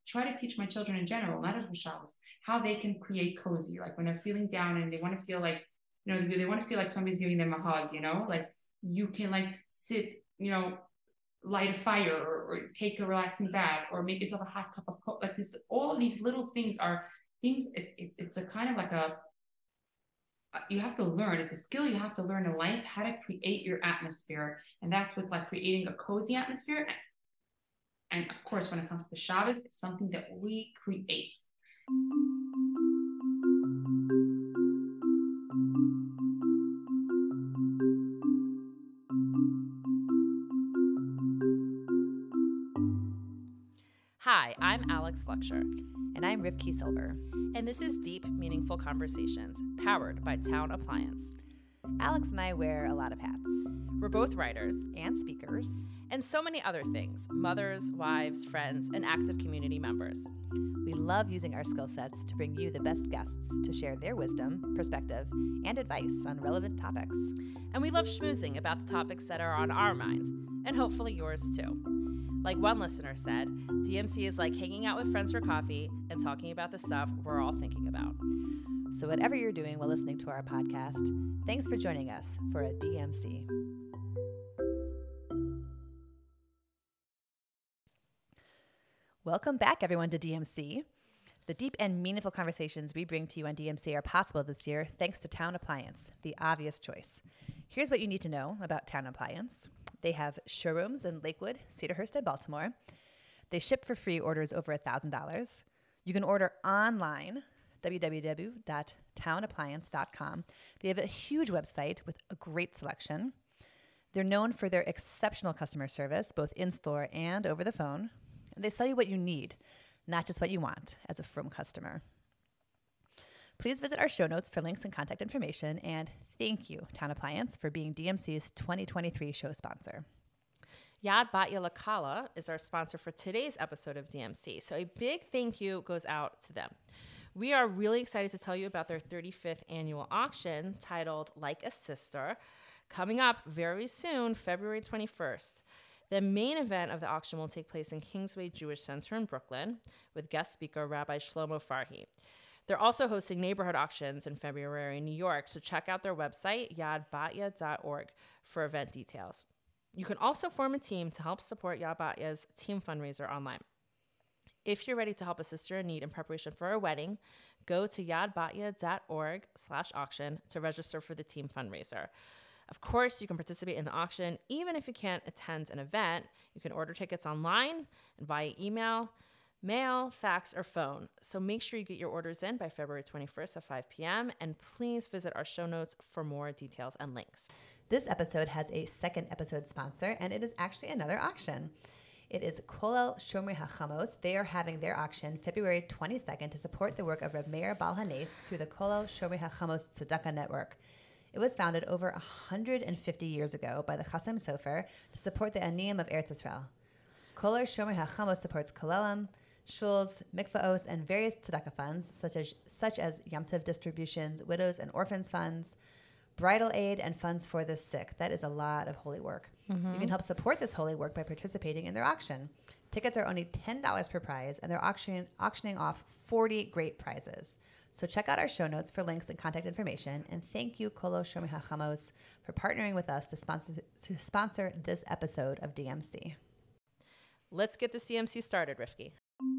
try to teach my children in general, not just with Shabbos, how they can create cozy, like when they're feeling down and they want to feel like, they want to feel like somebody's giving them a hug, like you can like sit, light a fire, or take a relaxing bath, or make yourself a hot cup of coffee. Like this, all of these little things are things. It's a kind of like you have to learn. It's a skill you have to learn in life, how to create your atmosphere, and that's with like creating a cozy atmosphere. And of course, when it comes to Shabbos, it's something that we create. Hi, I'm Alex Fletcher. And I'm Rivki Silver. And this is Deep, Meaningful Conversations, powered by Town Appliance. Alex and I wear a lot of hats. We're both writers and speakers. And so many other things: mothers, wives, friends, and active community members. We love using our skill sets to bring you the best guests to share their wisdom, perspective, and advice on relevant topics. And we love schmoozing about the topics that are on our mind, and hopefully yours too. Like one listener said, DMC is like hanging out with friends for coffee and talking about the stuff we're all thinking about. So whatever you're doing while listening to our podcast, thanks for joining us for a DMC. Welcome back, everyone, to DMC. The deep and meaningful conversations we bring to you on DMC are possible this year thanks to Town Appliance, the obvious choice. Here's what you need to know about Town Appliance. They have showrooms in Lakewood, Cedarhurst, and Baltimore. They ship for free orders over $1,000. You can order online, www.townappliance.com. They have a huge website with a great selection. They're known for their exceptional customer service, both in-store and over the phone. And they sell you what you need, not just what you want, as a Frum customer. Please visit our show notes for links and contact information, and thank you, Town Appliance, for being DMC's 2023 show sponsor. Yad Batya Lakala is our sponsor for today's episode of DMC, so a big thank you goes out to them. We are really excited to tell you about their 35th annual auction titled Like a Sister, coming up very soon, February 21st. The main event of the auction will take place in Kingsway Jewish Center in Brooklyn with guest speaker Rabbi Shlomo Farhi. They're also hosting neighborhood auctions in February in New York, so check out their website, yadbatya.org, for event details. You can also form a team to help support Yad Batya's team fundraiser online. If you're ready to help a sister in need in preparation for a wedding, go to yadbatya.org/auction to register for the team fundraiser. Of course, you can participate in the auction even if you can't attend an event. You can order tickets online and via email, mail, fax, or phone. So make sure you get your orders in by February 21st at 5 p.m. And please visit our show notes for more details and links. This episode has a second episode sponsor, and it is actually another auction. It is Kollel Shomrei HaChamos. They are having their auction February 22nd to support the work of Reb Meir Baal HaNes through the Kollel Shomrei HaChamos Tzedakah Network. It was founded over 150 years ago by the Chassam Sofer to support the Aniyim of Eretz Yisrael. Kollel Shomrei HaChamos supports kollelim, shuls, mikvaos, and various tzedakah funds, such as Yom Tov distributions, widows and orphans funds, bridal aid, and funds for the sick. That is a lot of holy work. Mm-hmm. You can help support this holy work by participating in their auction. Tickets are only $10 per prize, and they're auctioning off 40 great prizes. So check out our show notes for links and contact information. And thank you, Kollel Shomrei HaChamos, for partnering with us to sponsor this episode of DMC. Let's get the DMC started, Rivki.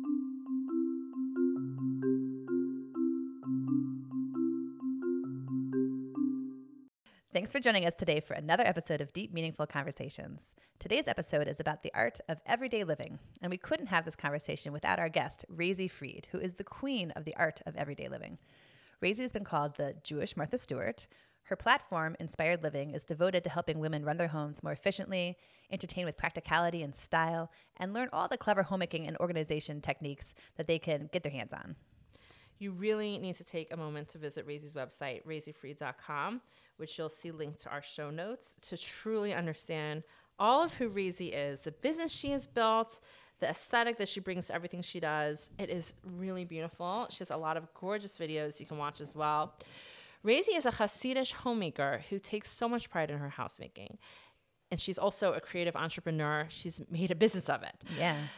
Thanks for joining us today for another episode of Deep, Meaningful Conversations. Today's episode is about the art of everyday living, and we couldn't have this conversation without our guest, Razy Fried, who is the queen of the art of everyday living. Razy has been called the Jewish Martha Stewart. Her platform, Inspired Living, is devoted to helping women run their homes more efficiently, entertain with practicality and style, and learn all the clever homemaking and organization techniques that they can get their hands on. You really need to take a moment to visit Razy's website, razyfried.com, which you'll see linked to our show notes, to truly understand all of who Razy is, the business she has built, the aesthetic that she brings to everything she does. It is really beautiful. She has a lot of gorgeous videos you can watch as well. Razy is a Hasidic homemaker who takes so much pride in her housemaking. And she's also a creative entrepreneur. She's made a business of it. Yeah.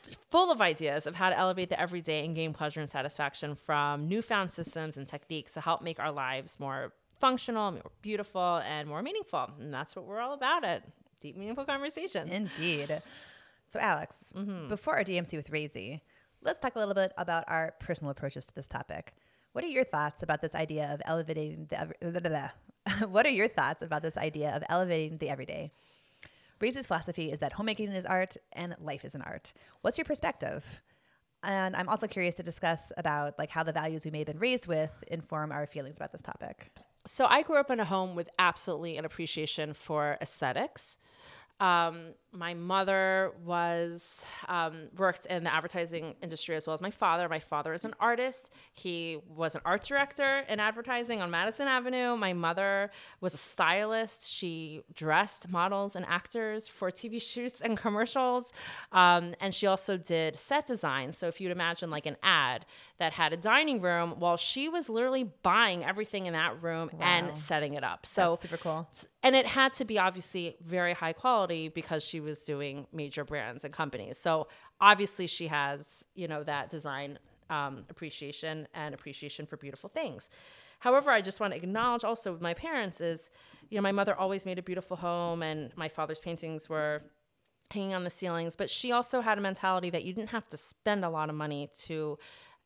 full of ideas of how to elevate the everyday and gain pleasure and satisfaction from newfound systems and techniques to help make our lives more functional, more beautiful, and more meaningful. And that's what we're all about at Deep Meaningful Conversations. Indeed. So Alex, before our DMC with Razy, let's talk a little bit about our personal approaches to this topic. What are your thoughts about this idea of elevating the What are your thoughts about this idea of elevating the everyday? Razy's philosophy is that homemaking is art and life is an art. What's your perspective? And I'm also curious to discuss about like how the values we may have been raised with inform our feelings about this topic. So I grew up in a home with absolutely an appreciation for aesthetics. My mother was worked in the advertising industry as well as my father. My father is an artist. He was an art director in advertising on Madison Avenue. My mother was a stylist. She dressed models and actors for TV shoots and commercials. And she also did set design. So if you'd imagine like an ad that had a dining room, well, she was literally buying everything in that room and setting it up. So that's super cool. And it had to be obviously very high quality because she was doing major brands and companies. So obviously she has, that design appreciation and appreciation for beautiful things. However, I just want to acknowledge also with my parents is, my mother always made a beautiful home and my father's paintings were hanging on the ceilings, but she also had a mentality that you didn't have to spend a lot of money to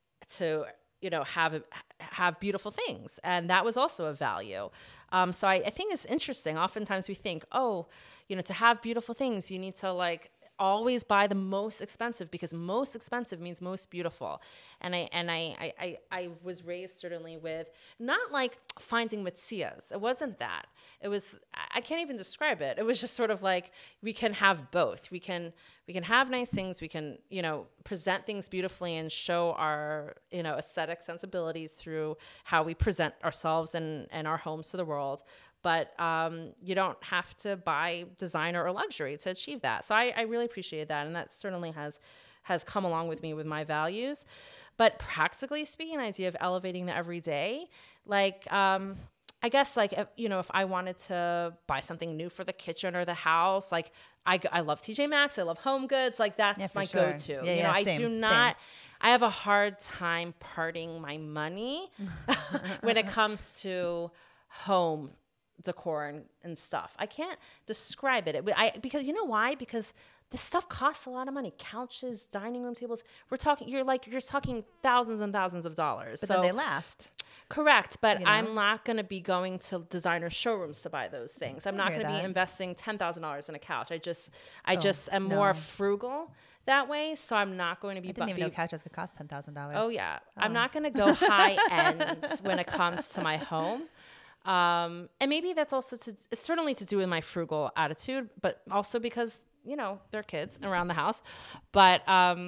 have beautiful things. And that was also a value. So I think it's interesting. Oftentimes we think, to have beautiful things, you need to like always buy the most expensive because most expensive means most beautiful. And I was raised certainly with not like finding metzias. It wasn't that. It was, I can't even describe it. It was just sort of like, we can have both. We can have nice things. We can, present things beautifully and show our, aesthetic sensibilities through how we present ourselves and our homes to the world. But you don't have to buy designer or luxury to achieve that. So I really appreciate that. And that certainly has come along with me with my values. But practically speaking, the idea of elevating the everyday, like, I guess like, if I wanted to buy something new for the kitchen or the house, like I love TJ Maxx, I love Home Goods, like that's my go-to. I do not, I have a hard time parting my money when it comes to home decor and stuff. I can't describe it. Because you know why? Because this stuff costs a lot of money. Couches, dining room tables. You're talking thousands and thousands of dollars. But then they last. Correct. But I'm not going to be going to designer showrooms to buy those things. I'm not going to be investing $10,000 in a couch. I just am more frugal that way. So I'm not going to be. I didn't even know couches could cost $10,000. Oh yeah. I'm not going to go high end when it comes to my home. And maybe that's also it's certainly to do with my frugal attitude, but also because, they're kids around the house, but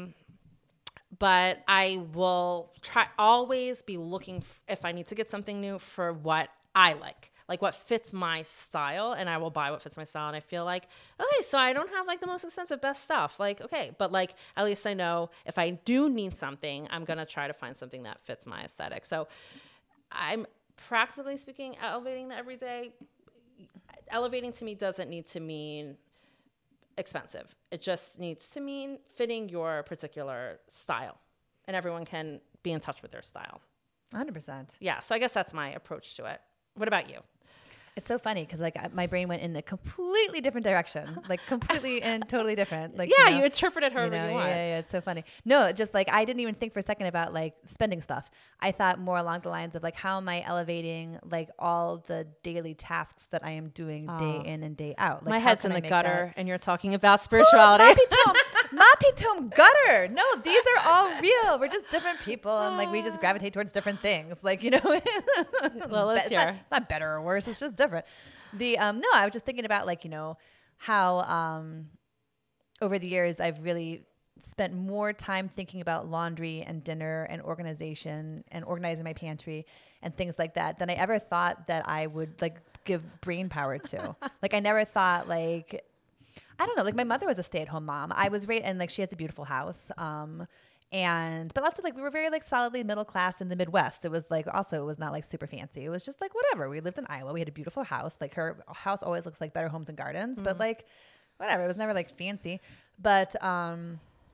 I will always be looking if I need to get something new for what I like what fits my style, and I will buy what fits my style. And I feel like, okay, so I don't have like the most expensive best stuff. Like, okay, but like, at least I know if I do need something, I'm going to try to find something that fits my aesthetic. So I'm, practically speaking, elevating the everyday. Elevating to me doesn't need to mean expensive. It just needs to mean fitting your particular style, and everyone can be in touch with their style. 100%. Yeah. So I guess that's my approach to it. What about you? It's so funny because like my brain went in a completely different direction, like completely and totally different. Like you interpret it however you want. Yeah, it's so funny. No, just like I didn't even think for a second about like spending stuff. I thought more along the lines of like how am I elevating like all the daily tasks that I am doing day in and day out. Like, my head's in the gutter, and you're talking about spirituality. Ma Pitom gutter. No, these are all real. We're just different people, and like we just gravitate towards different things. Like well, it's not better or worse. It's just different. No, I was just thinking about like how over the years I've really spent more time thinking about laundry and dinner and organization and organizing my pantry and things like that than I ever thought that I would like give brain power to. Like I never thought like. I don't know. Like my mother was a stay-at-home mom. I was raised, and like she has a beautiful house. But lots of like we were very like solidly middle class in the Midwest. It was like also it was not like super fancy. It was just like whatever. We lived in Iowa. We had a beautiful house. Like her house always looks like Better Homes and Gardens, but like whatever. It was never like fancy. But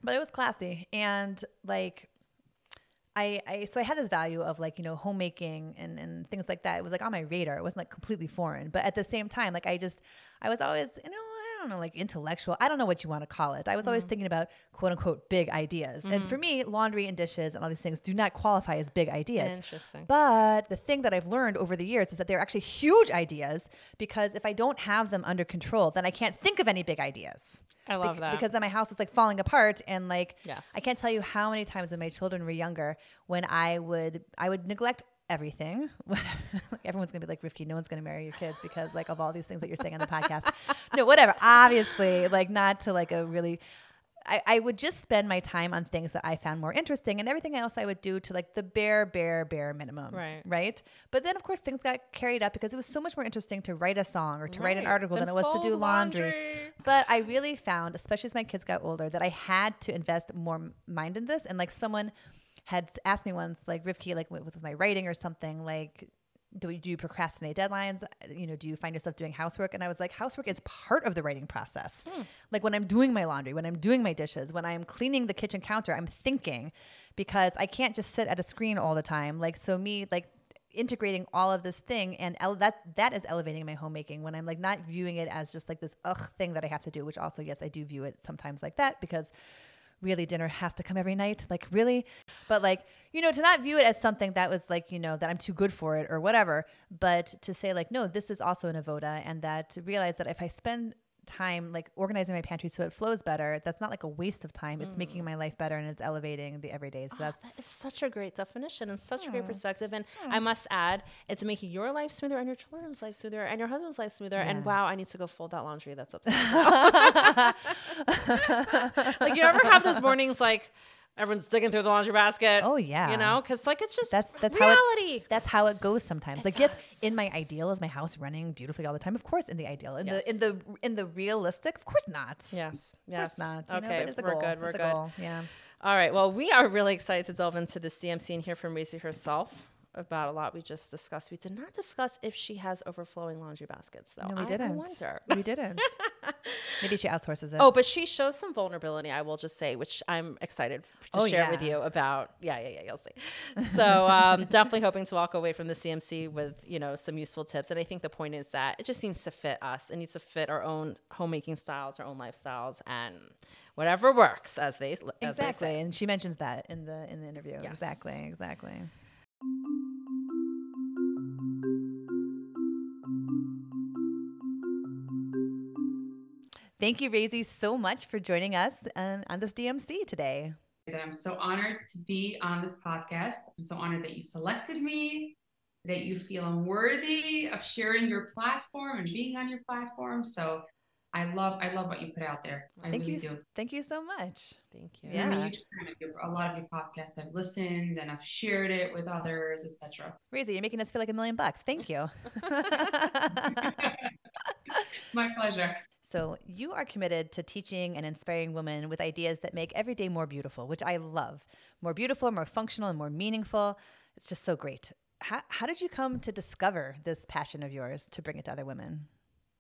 But it was classy. And like, so I had this value of like, you know, homemaking and things like that. It was like on my radar. It wasn't like completely foreign, but at the same time, like I was always, you know, I don't know, like intellectual. I don't know what you want to call it. I was always thinking about quote unquote big ideas. And for me, laundry and dishes and all these things do not qualify as big ideas. Interesting. But the thing that I've learned over the years is that they're actually huge ideas, because if I don't have them under control, then I can't think of any big ideas. I love that. Because then my house is like falling apart, and like Yes. I can't tell you how many times when my children were younger, when I would neglect everything. Everyone's gonna be like, Rivki, no one's gonna marry your kids because like of all these things that you're saying on the podcast. No, whatever. Obviously, like not to like a really. I would just spend my time on things that I found more interesting, and everything else I would do to like the bare minimum. Right. But then, of course, things got carried up because it was so much more interesting to write a song or to write an article than it was to do laundry. But I really found, especially as my kids got older, that I had to invest more mind in this. And like someone had asked me once, like, Rivki, like with my writing or something, like, do you procrastinate deadlines? You know, do you find yourself doing housework? And I was like, housework is part of the writing process. Like when I'm doing my laundry, when I'm doing my dishes, when I'm cleaning the kitchen counter, I'm thinking, because I can't just sit at a screen all the time. Like, so me, like integrating all of this thing, and that is elevating my homemaking when I'm like not viewing it as just like this thing that I have to do, which also, yes, I do view it sometimes like that, because really dinner has to come every night, like really. But like, you know, to not view it as something that was like, you know, that I'm too good for it or whatever, but to say like, no, this is also an avoda, and that to realize that if I spend time like organizing my pantry so it flows better, that's not like a waste of time. It's making my life better, and it's elevating the everyday. So that is such a great definition and such a great perspective. And I must add, it's making your life smoother and your children's life smoother and your husband's life smoother. And wow, I need to go fold that laundry that's upset. Like, you ever have those mornings like everyone's digging through the laundry basket? Oh yeah. You know, because like it's just that's reality. That's how it goes sometimes. It like does. Yes, in my ideal, is my house running beautifully all the time? Of course, in the ideal. Yes. In the realistic, of course not. Yes. Of course not. You know, Okay, but it's a we're goal. good. We're It's a good. goal. Yeah. All right. Well, we are really excited to delve into the CMC and hear from Razy herself about a lot we just discussed. We did not discuss if she has overflowing laundry baskets, though. No, we didn't. I wonder. We didn't. Maybe she outsources it. Oh, but she shows some vulnerability, I will just say, which I'm excited to share with yeah. you about. Yeah, you'll see. So definitely hoping to walk away from the CMC with, you know, some useful tips. And I think the point is that it just seems to fit us. It needs to fit our own homemaking styles, our own lifestyles, and whatever works, as they say. And she mentions that in the interview. Yes. Exactly. Thank you, Razy, so much for joining us on this DMC today. I'm so honored to be on this podcast. I'm so honored that you selected me, that you feel I'm worthy of sharing your platform and being on your platform. So I love what you put out there. I really do. Thank you so much. Thank you. Yeah. I'm a huge fan of a lot of your podcasts. I've listened and I've shared it with others, etc. Razy, you're making us feel like $1 million. Thank you. My pleasure. So you are committed to teaching and inspiring women with ideas that make every day more beautiful, which I love. More beautiful, more functional, and more meaningful. It's just so great. How did you come to discover this passion of yours to bring it to other women?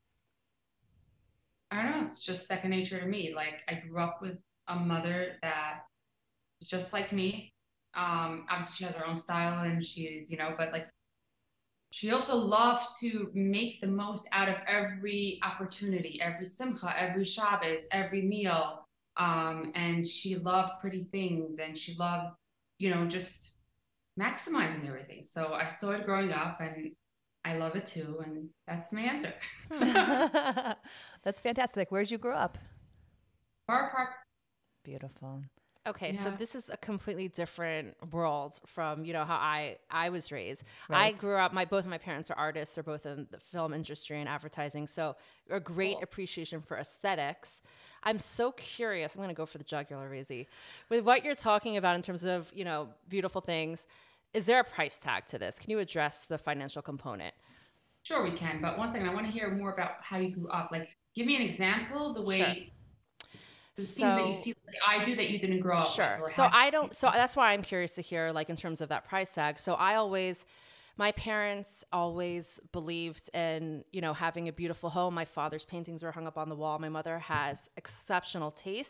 I don't know. It's just second nature to me. Like, I grew up with a mother that is just like me. Obviously, she has her own style, and she's, you know, but like, she also loved to make the most out of every opportunity, every simcha, every Shabbos, every meal. And she loved pretty things, and she loved, you know, just maximizing everything. So I saw it growing up, and I love it too. And that's my answer. That's fantastic. Where'd you grow up? Borough Park. Beautiful. Okay, Yeah. so this is a completely different world from, you know, how I was raised. Right. I grew up, both of my parents are artists. They're both in the film industry and advertising. So a great appreciation for aesthetics. I'm so curious. I'm going to go for the jugular, Razy. With what you're talking about in terms of, you know, beautiful things, is there a price tag to this? Can you address the financial component? Sure, we can. But one second, I want to hear more about how you grew up. Like, give me an example, the way... Sure. The things that you see, like I do, that you didn't grow up Sure. with. So that's why I'm curious to hear, like, in terms of that price tag. So my parents always believed in, you know, having a beautiful home. My father's paintings were hung up on the wall. My mother has exceptional taste,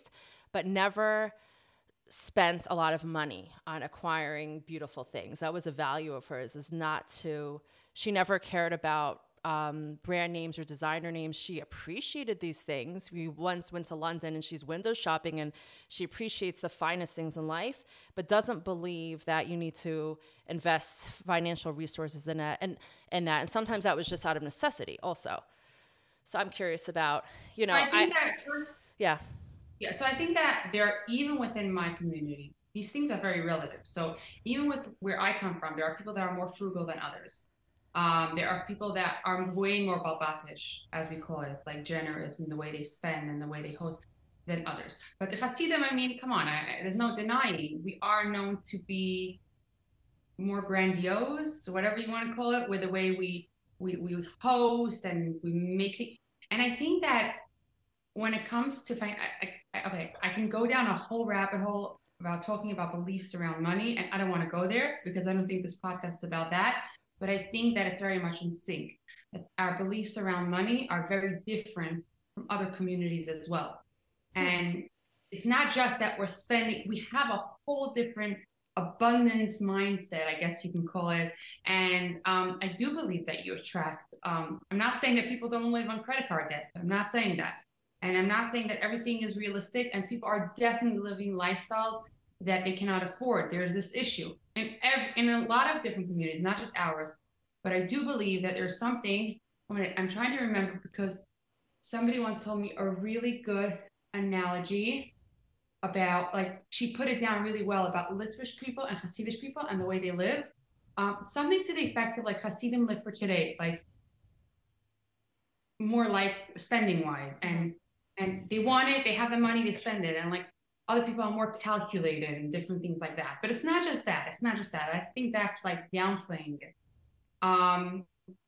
but never spent a lot of money on acquiring beautiful things. That was a value of hers, is not to, she never cared about brand names or designer names. She appreciated these things. We once went to London and she's window shopping and she appreciates the finest things in life, but doesn't believe that you need to invest financial resources in that. And sometimes that was just out of necessity also. So I'm curious about, I think that first, yeah. Yeah, so I think that even within my community, these things are very relative. So even with where I come from, there are people that are more frugal than others. There are people that are way more balbatish, as we call it, like generous in the way they spend and the way they host than others. But the Hasidim, I mean, come on, there's no denying. We are known to be more grandiose, whatever you want to call it, with the way we host and we make it. And I think that when it comes to I can go down a whole rabbit hole about talking about beliefs around money, and I don't want to go there because I don't think this podcast is about that. But I think that it's very much in sync. That our beliefs around money are very different from other communities as well. And it's not just that we're spending, we have a whole different abundance mindset, I guess you can call it. And I do believe that you attract, I'm not saying that people don't live on credit card debt. I'm not saying that. And I'm not saying that everything is realistic, and people are definitely living lifestyles that they cannot afford. There's this issue in a lot of different communities, not just ours. But I do believe that there's something, I'm trying to remember because somebody once told me a really good analogy about, like, she put it down really well about Litvish people and Hasidic people and the way they live. Something to the effect of like Hasidim live for today, like more like spending wise, and they want it, they have the money, they spend it, and like other people are more calculated and different things like that. But it's not just that. I think that's like downplaying it.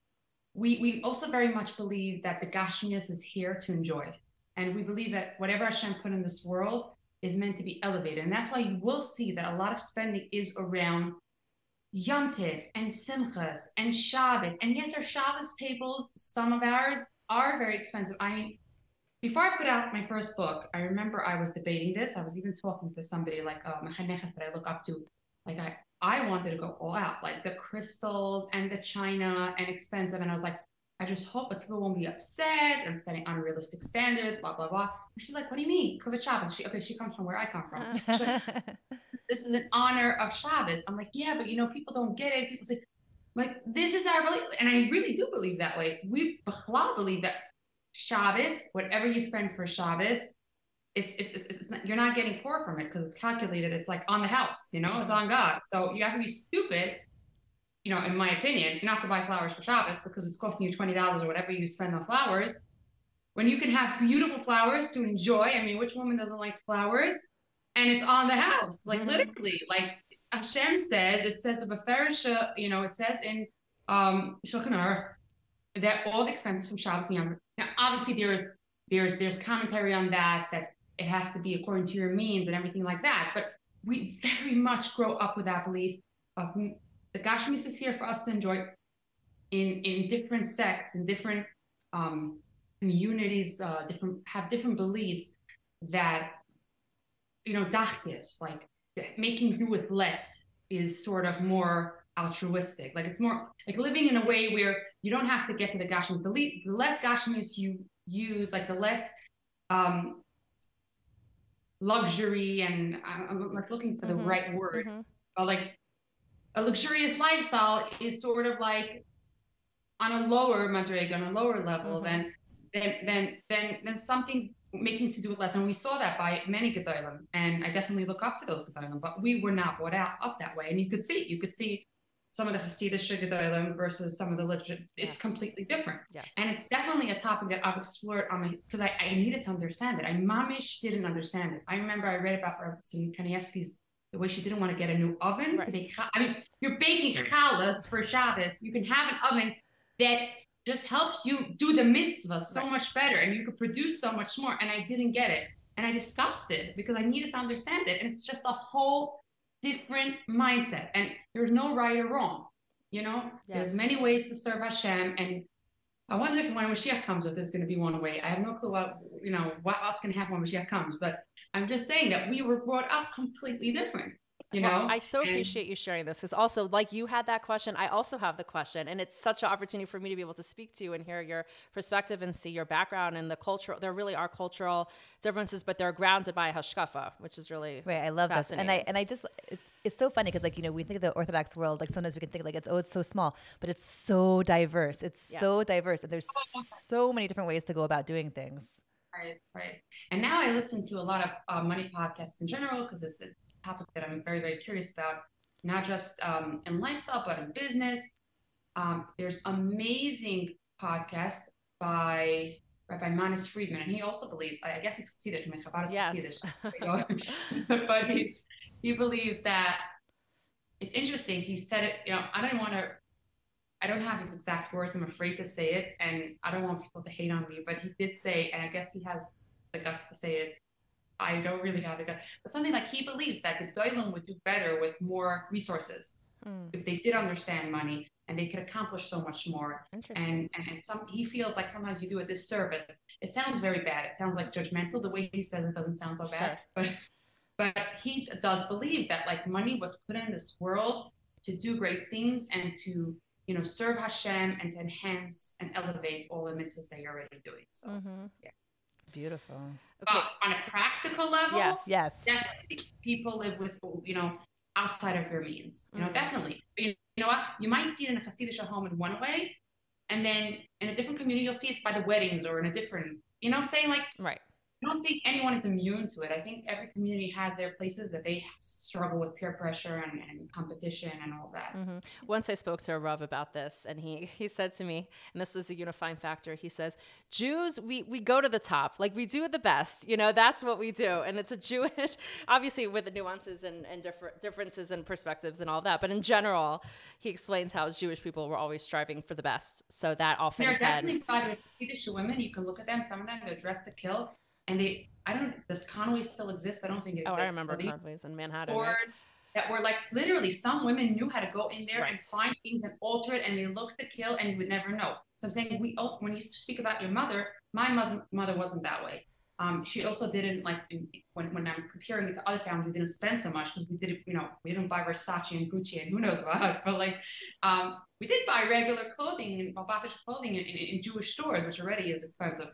We also very much believe that the Gashmias is here to enjoy, and we believe that whatever Hashem put in this world is meant to be elevated, and that's why you will see that a lot of spending is around Yom Tov and Simchas and Shabbos. And yes, our Shabbos tables, some of ours are very expensive. I mean, before I put out my first book, I remember I was debating this. I was even talking to somebody like Mechaneches that I look up to. Like I wanted to go all out, like the crystals and the china and expensive. And I was like, I just hope that people won't be upset. I'm setting unrealistic standards, blah, blah, blah. And she's like, what do you mean? Kavod Shabbos. She comes from where I come from. She's like, this is an honor of Shabbos. I'm like, yeah, but people don't get it. People say, like, this is our belief. And I really do believe that way. We believe that Shabbos, whatever you spend for Shabbos, it's not, you're not getting poor from it because it's calculated. It's like on the house, it's on God. So you have to be stupid, in my opinion, not to buy flowers for Shabbos because it's costing you $20 or whatever you spend on flowers. When you can have beautiful flowers to enjoy, I mean, which woman doesn't like flowers? And it's on the house, like literally, like Hashem says, it says the Beferisha, it says in Shulchan Aruch that all the expenses from Shabbos and Yom. Now, obviously, there's commentary on that it has to be according to your means and everything like that. But we very much grow up with that belief of the Gashmis is here for us to enjoy in different sects and different communities, have different beliefs that, dachis, like making do with less is sort of more altruistic. Like it's more like living in a way where you don't have to get to the Gashmis. The less Gashmis you use, like the less luxury, and I'm like looking for the right word, but like a luxurious lifestyle is sort of like on a lower madrega, on a lower level than something making to do with less. And we saw that by many Gedolim, and I definitely look up to those Gedolim, but we were not brought up that way. And you could see some of the Hasidic Gedolim versus some of the literature. It's completely different. Yes. And it's definitely a topic that I've explored because I needed to understand it. I mamish didn't understand it. I remember I read about Rabbi Kanievsky's, the way she didn't want to get a new oven to bake. I mean, you're baking challahs for Shabbos. You can have an oven that just helps you do the mitzvah so much better, and you could produce so much more. And I didn't get it, and I discussed it because I needed to understand it. And it's just a whole different mindset, and there's no right or wrong. There's many ways to serve Hashem, and I wonder if when Mashiach comes, if there's going to be one way. I have no clue what's going to happen when Mashiach comes, but I'm just saying that we were brought up completely different, I so appreciate you sharing this, because also, like, you had that question, I also have the question, and it's such an opportunity for me to be able to speak to you and hear your perspective and see your background and the culture. There really are cultural differences, but they're grounded by hashkafa, which is really right. I love this, and I just it's so funny because, like, we think of the Orthodox world, like sometimes we can think like it's so small, but it's so diverse. It's so diverse, and there's so many different ways to go about doing things. Right. And now I listen to a lot of money podcasts in general, because it's a topic that I'm very, very curious about, not just in lifestyle, but in business. There's amazing podcast by Rabbi Manis Friedman, and he also believes, I guess he's Chassidish, yes. but he believes that it's interesting. He said it, I don't have his exact words. I'm afraid to say it, and I don't want people to hate on me, but he did say, and I guess he has the guts to say it. I don't really have the guts, but something like he believes that the Doilim would do better with more resources if they did understand money, and they could accomplish so much more. And he feels like sometimes you do a disservice. It sounds very bad. It sounds like judgmental. The way he says it doesn't sound so bad, but he does believe that, like, money was put in this world to do great things and to serve Hashem and to enhance and elevate all the mitzvahs that you're already doing. So, yeah. Beautiful. Okay. On a practical level, yes, definitely people live with, outside of their means. Definitely. But you know what? You might see it in a Hasidic home in one way, and then in a different community, you'll see it by the weddings or in a different, what I'm saying? Like, right. I don't think anyone is immune to it. I think every community has their places that they struggle with peer pressure and competition and all that. Once I spoke to a Rav about this, and he said to me, and this was the unifying factor, he says, Jews, we go to the top. Like, we do the best. That's what we do. And it's a Jewish, obviously with the nuances and differences and perspectives and all that. But in general, he explains how as Jewish people, we're always striving for the best. So that often They're definitely by the Hasidic women. You can look at them. Some of them, they're dressed to kill. And I don't know, does Conway still exist? I don't think it exists. I remember Conway's in Manhattan. Stores that were like, literally, some women knew how to go in there and find things and alter it, and they looked to kill, and you would never know. So I'm saying, when you speak about your mother, my mother wasn't that way. She also didn't, like, when I'm comparing it to other families, we didn't spend so much because we didn't buy Versace and Gucci and who knows what, but like, we did buy regular clothing and Batish clothing in Jewish stores, which already is expensive.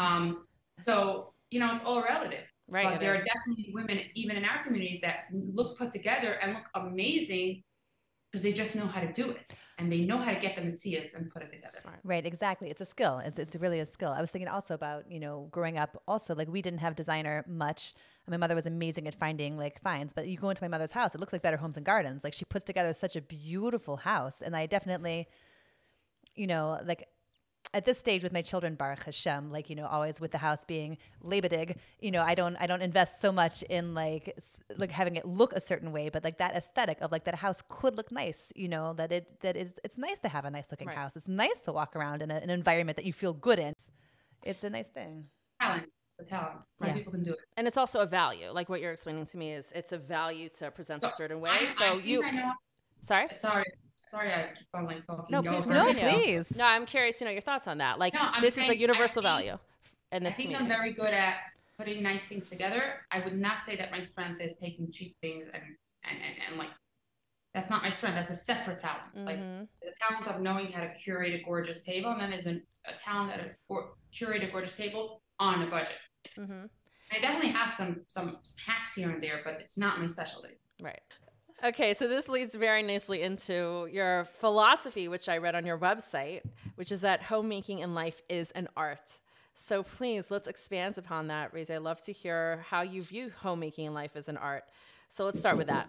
So, it's all relative. Right. But there are definitely women, even in our community, that look put together and look amazing because they just know how to do it. And they know how to get the mitzias and put it together. Smart. Right, exactly. It's a skill. It's really a skill. I was thinking also about, growing up also, like, we didn't have designer much. My mother was amazing at finding, like, finds. But you go into my mother's house, it looks like Better Homes and Gardens. Like, she puts together such a beautiful house. And I definitely, like, at this stage with my children, Baruch Hashem, like, always with the house being lebedig, I don't invest so much in like having it look a certain way, but like that aesthetic of like that a house could look nice, it's nice to have a nice looking house. It's nice to walk around in an environment that you feel good in. It's a nice thing. The talent. Some people can do it. And it's also a value. Like what you're explaining to me is it's a value to present a certain way. Sorry, I keep on like talking. No, please. No, I'm curious to know your thoughts on that. Like, this is a universal value in this community. I'm very good at putting nice things together. I would not say that my strength is taking cheap things and like, that's not my strength. That's a separate talent. Like the talent of knowing how to curate a gorgeous table, and then there's a talent at curate a gorgeous table on a budget. I definitely have some hacks here and there, but it's not my specialty. Right. Okay, so this leads very nicely into your philosophy, which I read on your website, which is that homemaking in life is an art. So please, let's expand upon that, Reza. I'd love to hear how you view homemaking in life as an art. So let's start with that.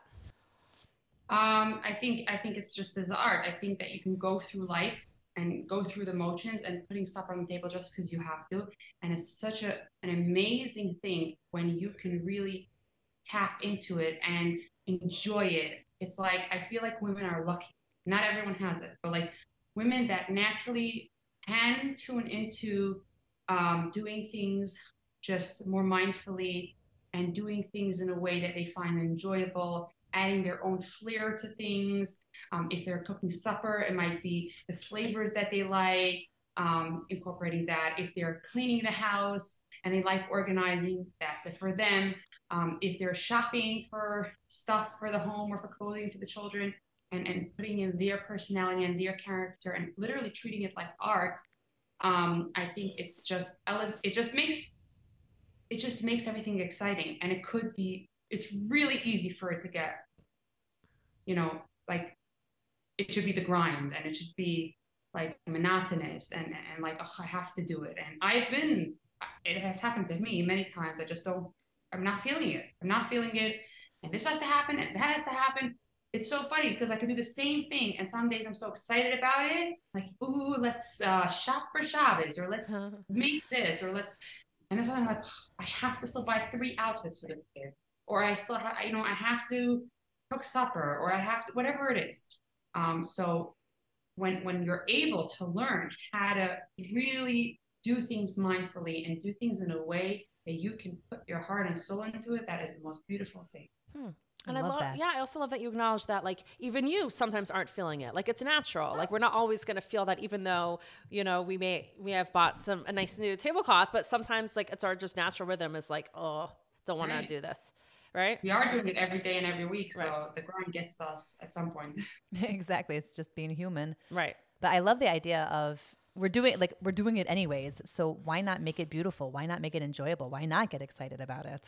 I think it's just as art. I think that you can go through life and go through the motions and putting supper on the table just because you have to. And it's such an amazing thing when you can really tap into it and enjoy it. It's like, I feel like women are lucky. Not everyone has it, but like women that naturally can tune into doing things just more mindfully and doing things in a way that they find enjoyable, adding their own flair to things. If they're cooking supper, it might be the flavors that they like. incorporating that. If they're cleaning the house and they like organizing, that's it for them. If they're shopping for stuff for the home or for clothing for the children, and putting in their personality and their character and literally treating it like art, I think it's just it just makes everything exciting. And it's really easy for it to get, like it should be the grind, and it should be like monotonous and like, oh, I have to do it. And it has happened to me many times. I'm not feeling it. And this has to happen and that has to happen. It's so funny because I could do the same thing, and some days I'm so excited about it, like, ooh, let's shop for Shabbos, or let's make this, or and then I'm like, I have to still buy 3 outfits for this kid, or I still have, I have to cook supper, or I have to, whatever it is. So when you're able to learn how to really do things mindfully and do things in a way that you can put your heart and soul into it, that is the most beautiful thing. And I love that. Yeah, I also love that you acknowledge that, like, even you sometimes aren't feeling it. Like, it's natural. Like, we're not always going to feel that, even though, we have bought a nice new tablecloth, but sometimes, like, it's our just natural rhythm is like, oh, don't want to do this. Right? We are doing it every day and every week. So the grind gets us at some point. Exactly. It's just being human. Right. But I love the idea of we're doing it anyways. So why not make it beautiful? Why not make it enjoyable? Why not get excited about it?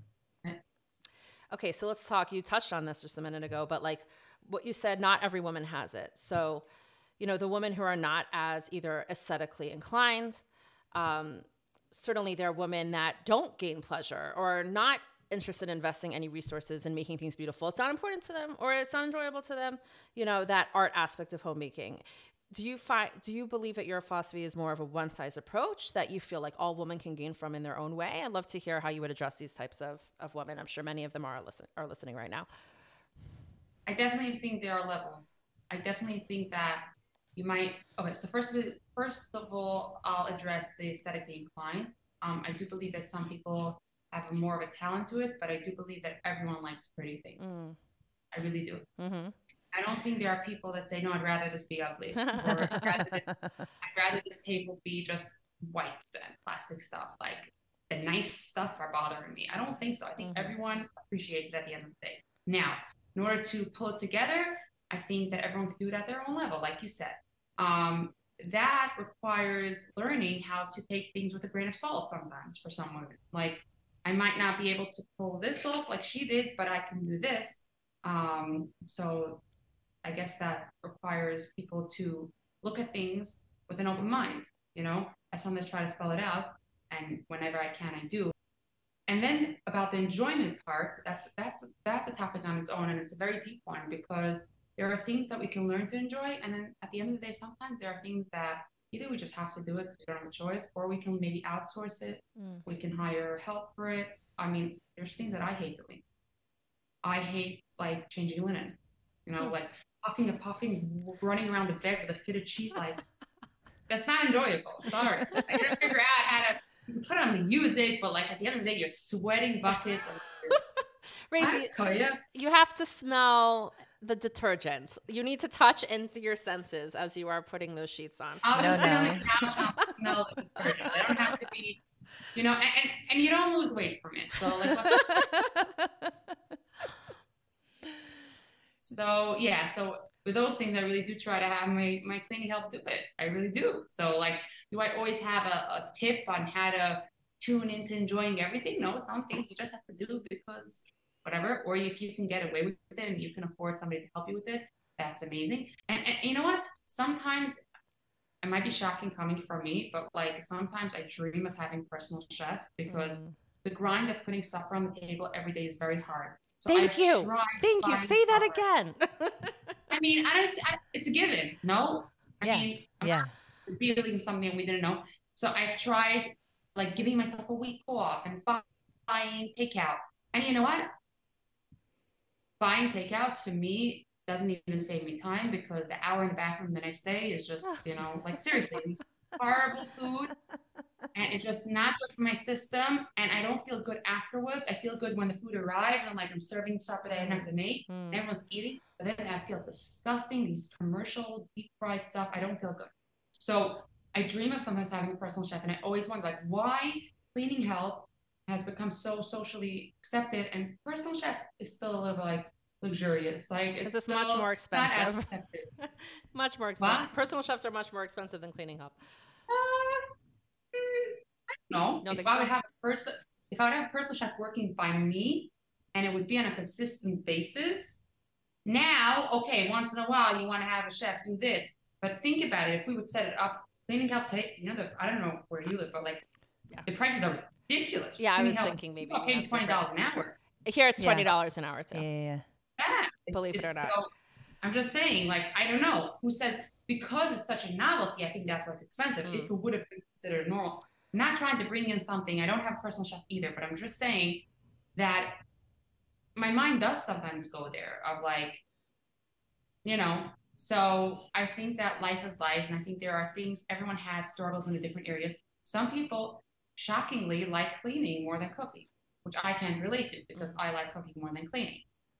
Okay, so let's talk. You touched on this just a minute ago, but like what you said, not every woman has it. So, the women who are not as either aesthetically inclined, certainly there are women that don't gain pleasure or are not interested in investing any resources in making things beautiful. It's not important to them, or it's not enjoyable to them, that art aspect of homemaking. Do you believe that your philosophy is more of a one-size approach that you feel like all women can gain from in their own way? I'd love to hear how you would address these types of women. I'm sure many of them are listening right now. I definitely think there are levels. I definitely think that you might. Okay, so first of all, I'll address the aesthetically inclined. I do believe that some people have more of a talent to it, but I do believe that everyone likes pretty things. I really do. Mm-hmm. I don't think there are people that say, no, I'd rather this be ugly, or I'd rather this table be just white and plastic stuff. Like, the nice stuff are bothering me. I don't think so. I think everyone appreciates it at the end of the day. Now, in order to pull it together, I think that everyone can do it at their own level, like you said. That requires learning how to take things with a grain of salt sometimes for some women. Like, I might not be able to pull this off like she did, but I can do this. So I guess that requires people to look at things with an open mind. I sometimes try to spell it out, and whenever I can, I do. And then about the enjoyment part, that's a topic on its own, and it's a very deep one, because there are things that we can learn to enjoy, and then at the end of the day, sometimes there are things that either we just have to do it because we don't have a choice, or we can maybe outsource it. We can hire help for it. I mean, there's things that I hate doing. I hate, like, changing linen, like puffing, running around the bed with a fitted sheet. Like, that's not enjoyable. Sorry. I gotta figure out how to put on the music, but like at the end of the day, you're sweating buckets. Racy, you have to smell the detergent. You need to touch into your senses as you are putting those sheets on. I'll just sit on the couch and I'll smell the detergent. They don't have to be, and you don't lose weight from it. So like, so with those things, I really do try to have my cleaning help do it. I really do. So like, do I always have a tip on how to tune into enjoying everything? No, some things you just have to do because whatever, or if you can get away with it and you can afford somebody to help you with it, that's amazing. And you know what? Sometimes it might be shocking coming from me, but like sometimes I dream of having a personal chef, because the grind of putting supper on the table every day is very hard. So Thank you. Say that again. I mean, it's a given. No, I'm not revealing something we didn't know. So I've tried like giving myself a week off and buying takeout. And you know what? Buying takeout to me doesn't even save me time, because the hour in the bathroom the next day is just, like seriously, these horrible food, and it's just not good for my system, and I don't feel good afterwards. I feel good when the food arrives and like I'm serving supper that I didn't have to make, and everyone's eating, but then I feel disgusting, these commercial deep fried stuff. I don't feel good. So I dream of sometimes having a personal chef, and I always wonder like why cleaning help has become so socially accepted, and personal chef is still a little bit like luxurious. Like Because it's it's much still more not as expensive. accepted. Much more expensive. What? Personal chefs are much more expensive than cleaning help. No, You don't think so? if I would have a personal chef working by me, and it would be on a consistent basis. Now, okay, once in a while you want to have a chef do this, but think about it. If we would set it up, cleaning help today, I don't know where you live, but like Yeah. the prices are ridiculous. Yeah, I Cleaning was help, thinking maybe you're you paying have different. $20 an hour. Here it's Yeah. $20 an hour too. Yeah. Yeah, Believe it or not. So I'm just saying, like, I don't know who says because it's such a novelty. I think that's why it's expensive. If it would have been considered normal, I'm not trying to bring in something. I don't have a personal chef either, but I'm just saying that my mind does sometimes go there of like, so I think that life is life, and I think there are things everyone has struggles in the different areas. Some people shockingly like cleaning more than cooking, which I can relate to because I like cooking more than cleaning.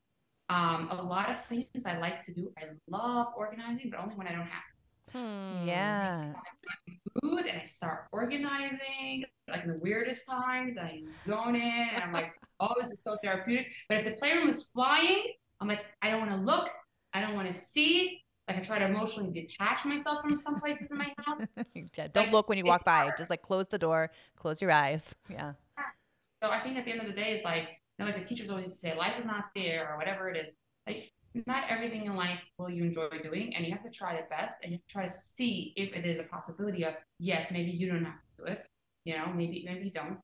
A lot of things I like to do. I love organizing, but only when I don't have to. Yeah. Food and I start organizing like in the weirdest times, and I zone in, and I'm like, oh, this is so therapeutic. But if the playroom is flying, I'm like, I don't want to look, I don't want to see. Like I try to emotionally detach myself from some places in my house. Yeah, don't look when you walk by. Just like close the door, close your eyes. Yeah. So I think at the end of the day, it's like, like the teachers always used to say, life is not fair or whatever it is. Like, not everything in life will you enjoy doing, and you have to try the best, and you have to try to see if it is a possibility of, yes, maybe you don't have to do it, maybe you don't.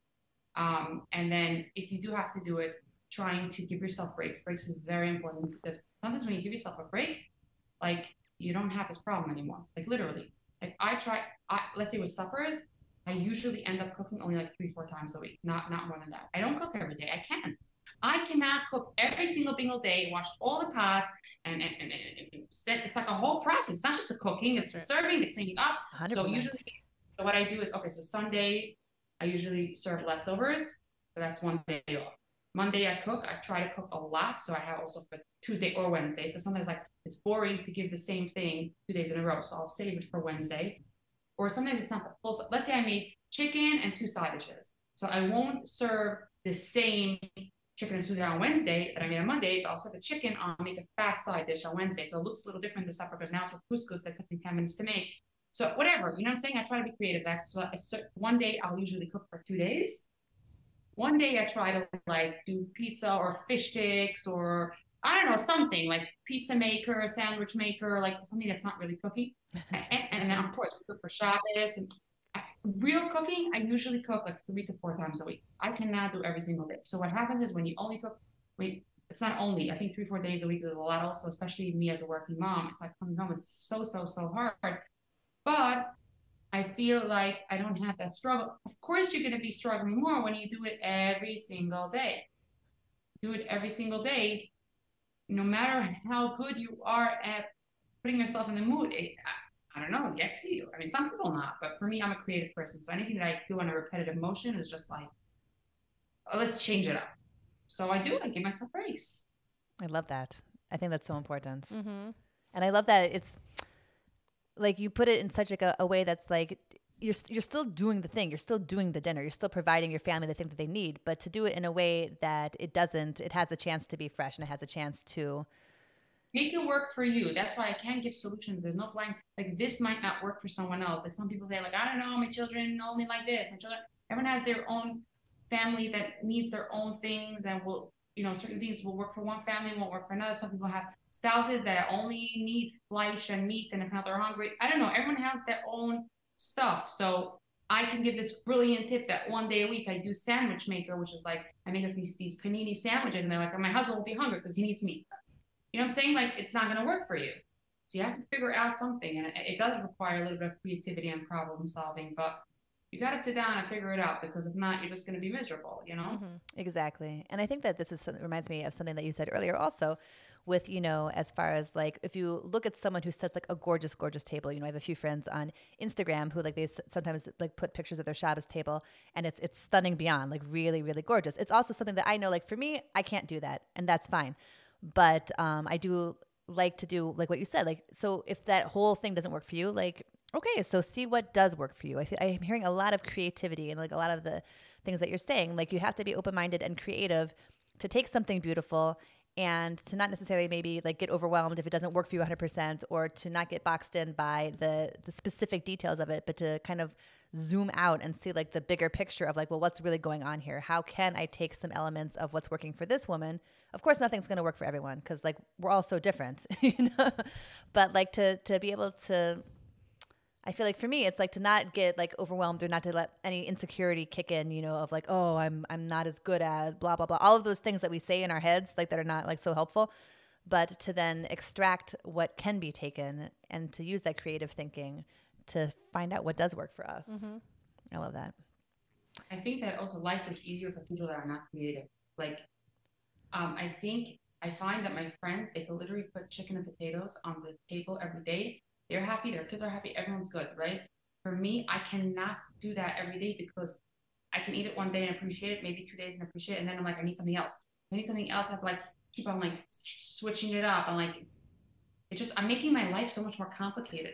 And then if you do have to do it, trying to give yourself breaks. Breaks is very important because sometimes when you give yourself a break, like you don't have this problem anymore. Like literally, like let's say with suppers, I usually end up cooking only like 3-4 times a week, not more than that. I don't cook every day. I can't. I cannot cook every single day, wash all the pots, and it's like a whole process. It's not just the cooking, it's the serving, the cleaning up. 100%. So what I do is, okay, so Sunday, I usually serve leftovers. So that's one day off. Monday I cook. I try to cook a lot. So I have also for Tuesday or Wednesday, because sometimes like it's boring to give the same thing 2 days in a row. So I'll save it for Wednesday. Or sometimes it's not the full. Let's say I made chicken and 2 side dishes. So I won't serve the same chicken and soup on Wednesday that I made on Monday. But I'll serve the chicken. I'll make a fast side dish on Wednesday. So it looks a little different this supper because now it's with couscous that took me 10 minutes to make. So whatever, you know what I'm saying? I try to be creative. So one day I'll usually cook for 2 days. One day I try to like do pizza or fish sticks or I don't know, something like pizza maker, sandwich maker, like something that's not really cooking. And then of course we cook for Shabbos. And real cooking, I usually cook like 3 to 4 times a week. I cannot do every single day. So what happens is when you only cook, it's not only, I think 3-4 days a week is a lot also, especially me as a working mom. It's like coming home, it's so hard. But I feel like I don't have that struggle. Of course, you're going to be struggling more when you do it every single day. Do it every single day, no matter how good you are at putting yourself in the mood. I don't know, it gets to you. I mean, some people not, but for me, I'm a creative person. So anything that I do on a repetitive motion is just like, oh, let's change it up. So I give myself grace. I love that. I think that's so important. Mm-hmm. And I love that it's like you put it in such like a way that's like you're still doing the thing. You're still doing the dinner. You're still providing your family the thing that they need, but to do it in a way that it has a chance to be fresh and it has a chance to make it work for you. That's why I can't give solutions. There's no blank, like this might not work for someone else. Like some people say like, I don't know, my children only like this. Everyone has their own family that needs their own things and will, certain things will work for one family, won't work for another. Some people have spouses that only need flesh and meat, and if not, they're hungry. I don't know. Everyone has their own stuff. So I can give this brilliant tip that one day a week I do sandwich maker, which is like I make like these panini sandwiches, and they're like, my husband will be hungry because he needs meat. You know what I'm saying? Like it's not going to work for you. So you have to figure out something, and it does require a little bit of creativity and problem solving, but you got to sit down and figure it out because if not, you're just going to be miserable, Mm-hmm. Exactly. And I think that this reminds me of something that you said earlier also with, as far as like, if you look at someone who sets like a gorgeous, gorgeous table, I have a few friends on Instagram who like, they sometimes like put pictures of their Shabbos table and it's stunning beyond like really, really gorgeous. It's also something that I know, like for me, I can't do that and that's fine. But I do like to do like what you said, like, so if that whole thing doesn't work for you, like Okay, so see what does work for you. I'm hearing a lot of creativity and like a lot of the things that you're saying. Like you have to be open-minded and creative to take something beautiful and to not necessarily maybe like get overwhelmed if it doesn't work for you 100%, or to not get boxed in by the specific details of it, but to kind of zoom out and see like the bigger picture of like, well, what's really going on here? How can I take some elements of what's working for this woman? Of course, nothing's going to work for everyone because like we're all so different, you know. But like to be able to, I feel like for me, it's like to not get like overwhelmed or not to let any insecurity kick in, you know, of like, oh, I'm not as good at blah, blah, blah. All of those things that we say in our heads, like that are not like so helpful, but to then extract what can be taken and to use that creative thinking to find out what does work for us. Mm-hmm. I love that. I think that also life is easier for people that are not creative. Like, I find that my friends, they can literally put chicken and potatoes on the table every day. They're happy, their kids are happy, everyone's good, right? For me, I cannot do that every day because I can eat it one day and appreciate it, maybe 2 days and appreciate it, and then I'm like, I need something else. I need something else. I have to like keep on like switching it up. I'm like, I'm making my life so much more complicated.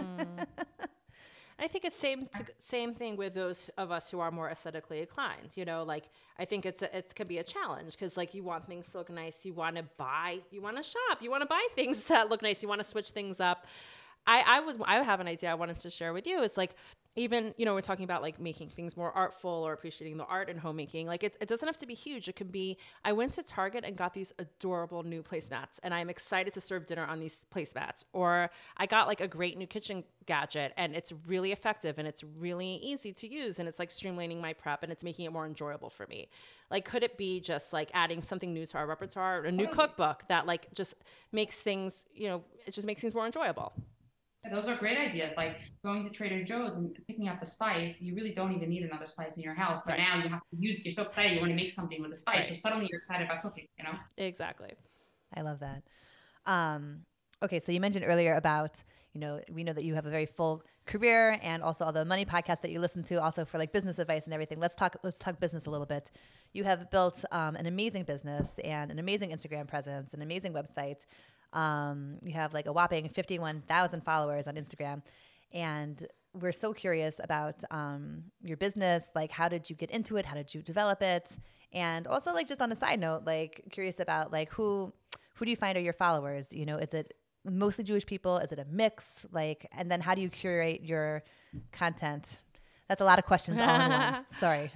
I think it's same thing with those of us who are more aesthetically inclined. You know, like I think it could be a challenge because like you want things to look nice, you want to shop, you want to buy things that look nice, you want to switch things up. I have an idea I wanted to share with you. It's like, even, you know, we're talking about like making things more artful or appreciating the art in homemaking. Like it doesn't have to be huge. It could be, I went to Target and got these adorable new placemats and I'm excited to serve dinner on these placemats. Or I got like a great new kitchen gadget and it's really effective and it's really easy to use and it's like streamlining my prep and it's making it more enjoyable for me. Like, could it be just like adding something new to our repertoire, a new cookbook that like just makes things, you know, it just makes things more enjoyable. Those are great ideas, like going to Trader Joe's and picking up a spice. You really don't even need another spice in your house, but now you have to you're so excited, you want to make something with a spice, so suddenly you're excited about cooking, you know? Exactly. I love that. Okay, so you mentioned earlier about, you know, we know that you have a very full career and also all the money podcasts that you listen to, also for like business advice and everything. Let's talk business a little bit. You have built an amazing business and an amazing Instagram presence, an amazing website. You have like a whopping 51,000 followers on Instagram. And we're so curious about your business. Like, how did you get into it? How did you develop it? And also, like, just on a side note, like, curious about like who do you find are your followers? You know, is it mostly Jewish people? Is it a mix? Like, and then how do you curate your content? That's a lot of questions all in one. Sorry.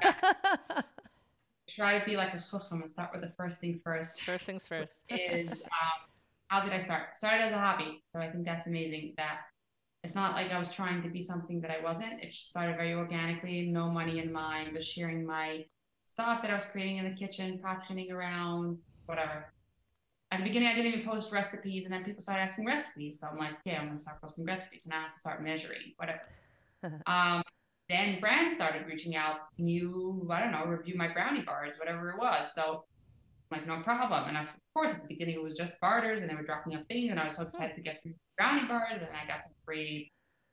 Try to be like a chacham and start with the first thing first. First things first. Is how did I start? Started as a hobby. So I think that's amazing that it's not like I was trying to be something that I wasn't. It just started very organically, no money in mind, just sharing my stuff that I was creating in the kitchen, potting around, whatever. At the beginning, I didn't even post recipes, and then people started asking recipes. So I'm like, yeah, I'm going to start posting recipes. So now I have to start measuring, whatever. Then brands started reaching out. Can you, I don't know, review my brownie bars, whatever it was. So I'm like, no problem. And of course, at the beginning, it was just barters, and they were dropping up things, and I was so excited to get free brownie bars, and I got some free.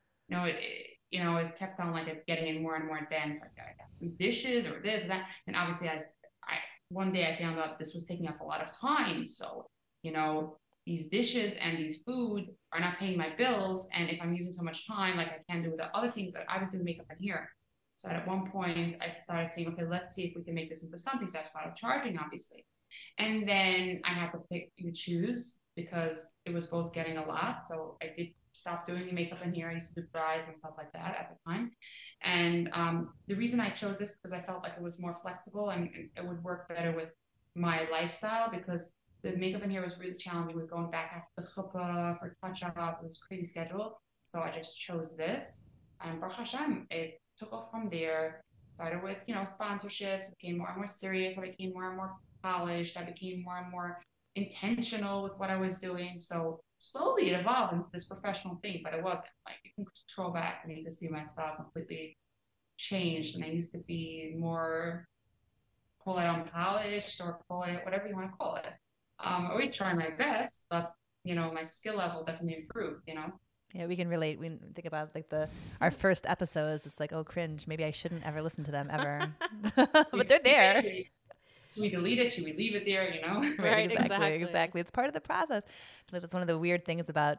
It kept on like getting in more and more advanced. Like I got free dishes or this and that, and obviously, one day I found out this was taking up a lot of time. So, you know, these dishes and these food are not paying my bills, and if I'm using so much time, like I can't do the other things that I was doing makeup in here. So at one point, I started saying, okay, let's see if we can make this into something. So I started charging, obviously. And then I had to pick and choose because it was both getting a lot. So I did stop doing makeup in here. I used to do brides and stuff like that at the time. And the reason I chose this because I felt like it was more flexible and it would work better with my lifestyle, because the makeup in here was really challenging with going back after the chuppah for touch-up. It was a crazy schedule. So I just chose this. And Baruch Hashem, it took off from there. Started with, sponsorships, became more and more serious. I became more and more polished. I became more and more intentional with what I was doing. So slowly it evolved into this professional thing, but it wasn't. Like, you can scroll back and you can see my style completely changed. And I used to be more, call it unpolished or call it whatever you want to call it. I always try my best, but my skill level definitely improved, Yeah, we can relate. We think about like our first episodes. It's like, oh, cringe. Maybe I shouldn't ever listen to them ever. But they're there. Should we delete it? Should we leave it there? Right, exactly. It's part of the process. Like, that's one of the weird things about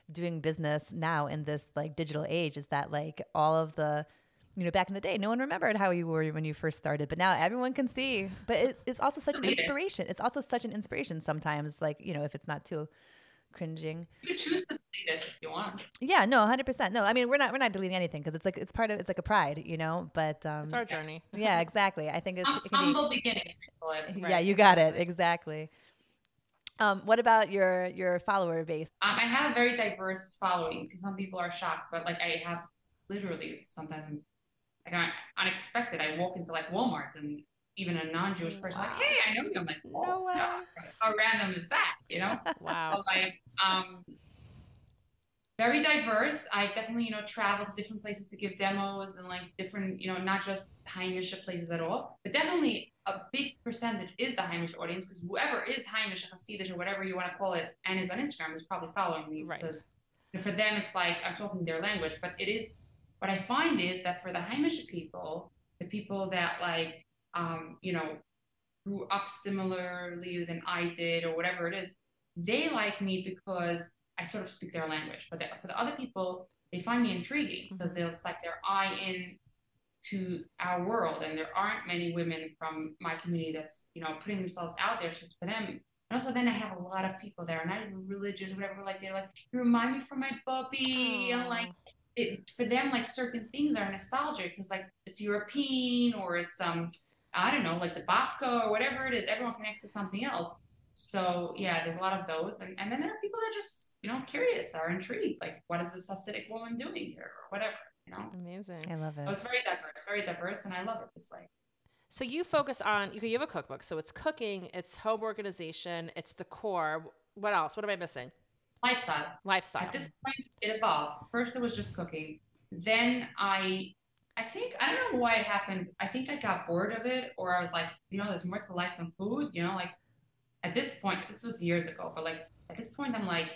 doing business now in this like digital age is that like all of the, back in the day, no one remembered how you were when you first started, but now everyone can see. But it's also such an inspiration. It's also such an inspiration sometimes, like, if it's not too cringing. You can choose to delete it if you want. Yeah, no, 100%. No, I mean, we're not deleting anything because it's part of, it's like a pride, but it's our journey. Yeah, exactly. I think it's humble beginnings. Yeah, you got it. Exactly. What about your follower base? I have a very diverse following because some people are shocked, but like I have literally sometimes like unexpected. I walk into like Walmart and even a non-Jewish person like, hey, I know you. I'm like, no way. How random is that? Wow. So, like, very diverse. I definitely, travel to different places to give demos and like different, not just Heimische places at all, but definitely a big percentage is the Heimische audience because whoever is Heimische, Hasidish, or whatever you want to call it, and is on Instagram is probably following me. Right. Because for them, it's like I'm talking their language, but it is, what I find is that for the Heimische people, the people that like, grew up similarly than I did or whatever it is, they like me because I sort of speak their language. But for the other people, they find me intriguing because it's like their eye in to our world, and there aren't many women from my community that's putting themselves out there. So for them, and also then I have a lot of people that are not even religious or whatever. Like they're like, you remind me from my puppy, and like for them, like certain things are nostalgic because like it's European or it's I don't know, like the babka or whatever it is. Everyone connects to something else. So yeah, there's a lot of those, and then there are people that just curious, are intrigued, like what is this Hasidic woman doing here or whatever. Amazing. I love it. So it's very diverse, and I love it this way. So you focus on, you have a cookbook. So it's cooking, it's home organization, it's decor. What else? What am I missing? Lifestyle. At this point, it evolved. First, it was just cooking. Then I think, I don't know why it happened. I think I got bored of it, or I was like, there's more to life than food. Like at this point, this was years ago, but like at this point, I'm like,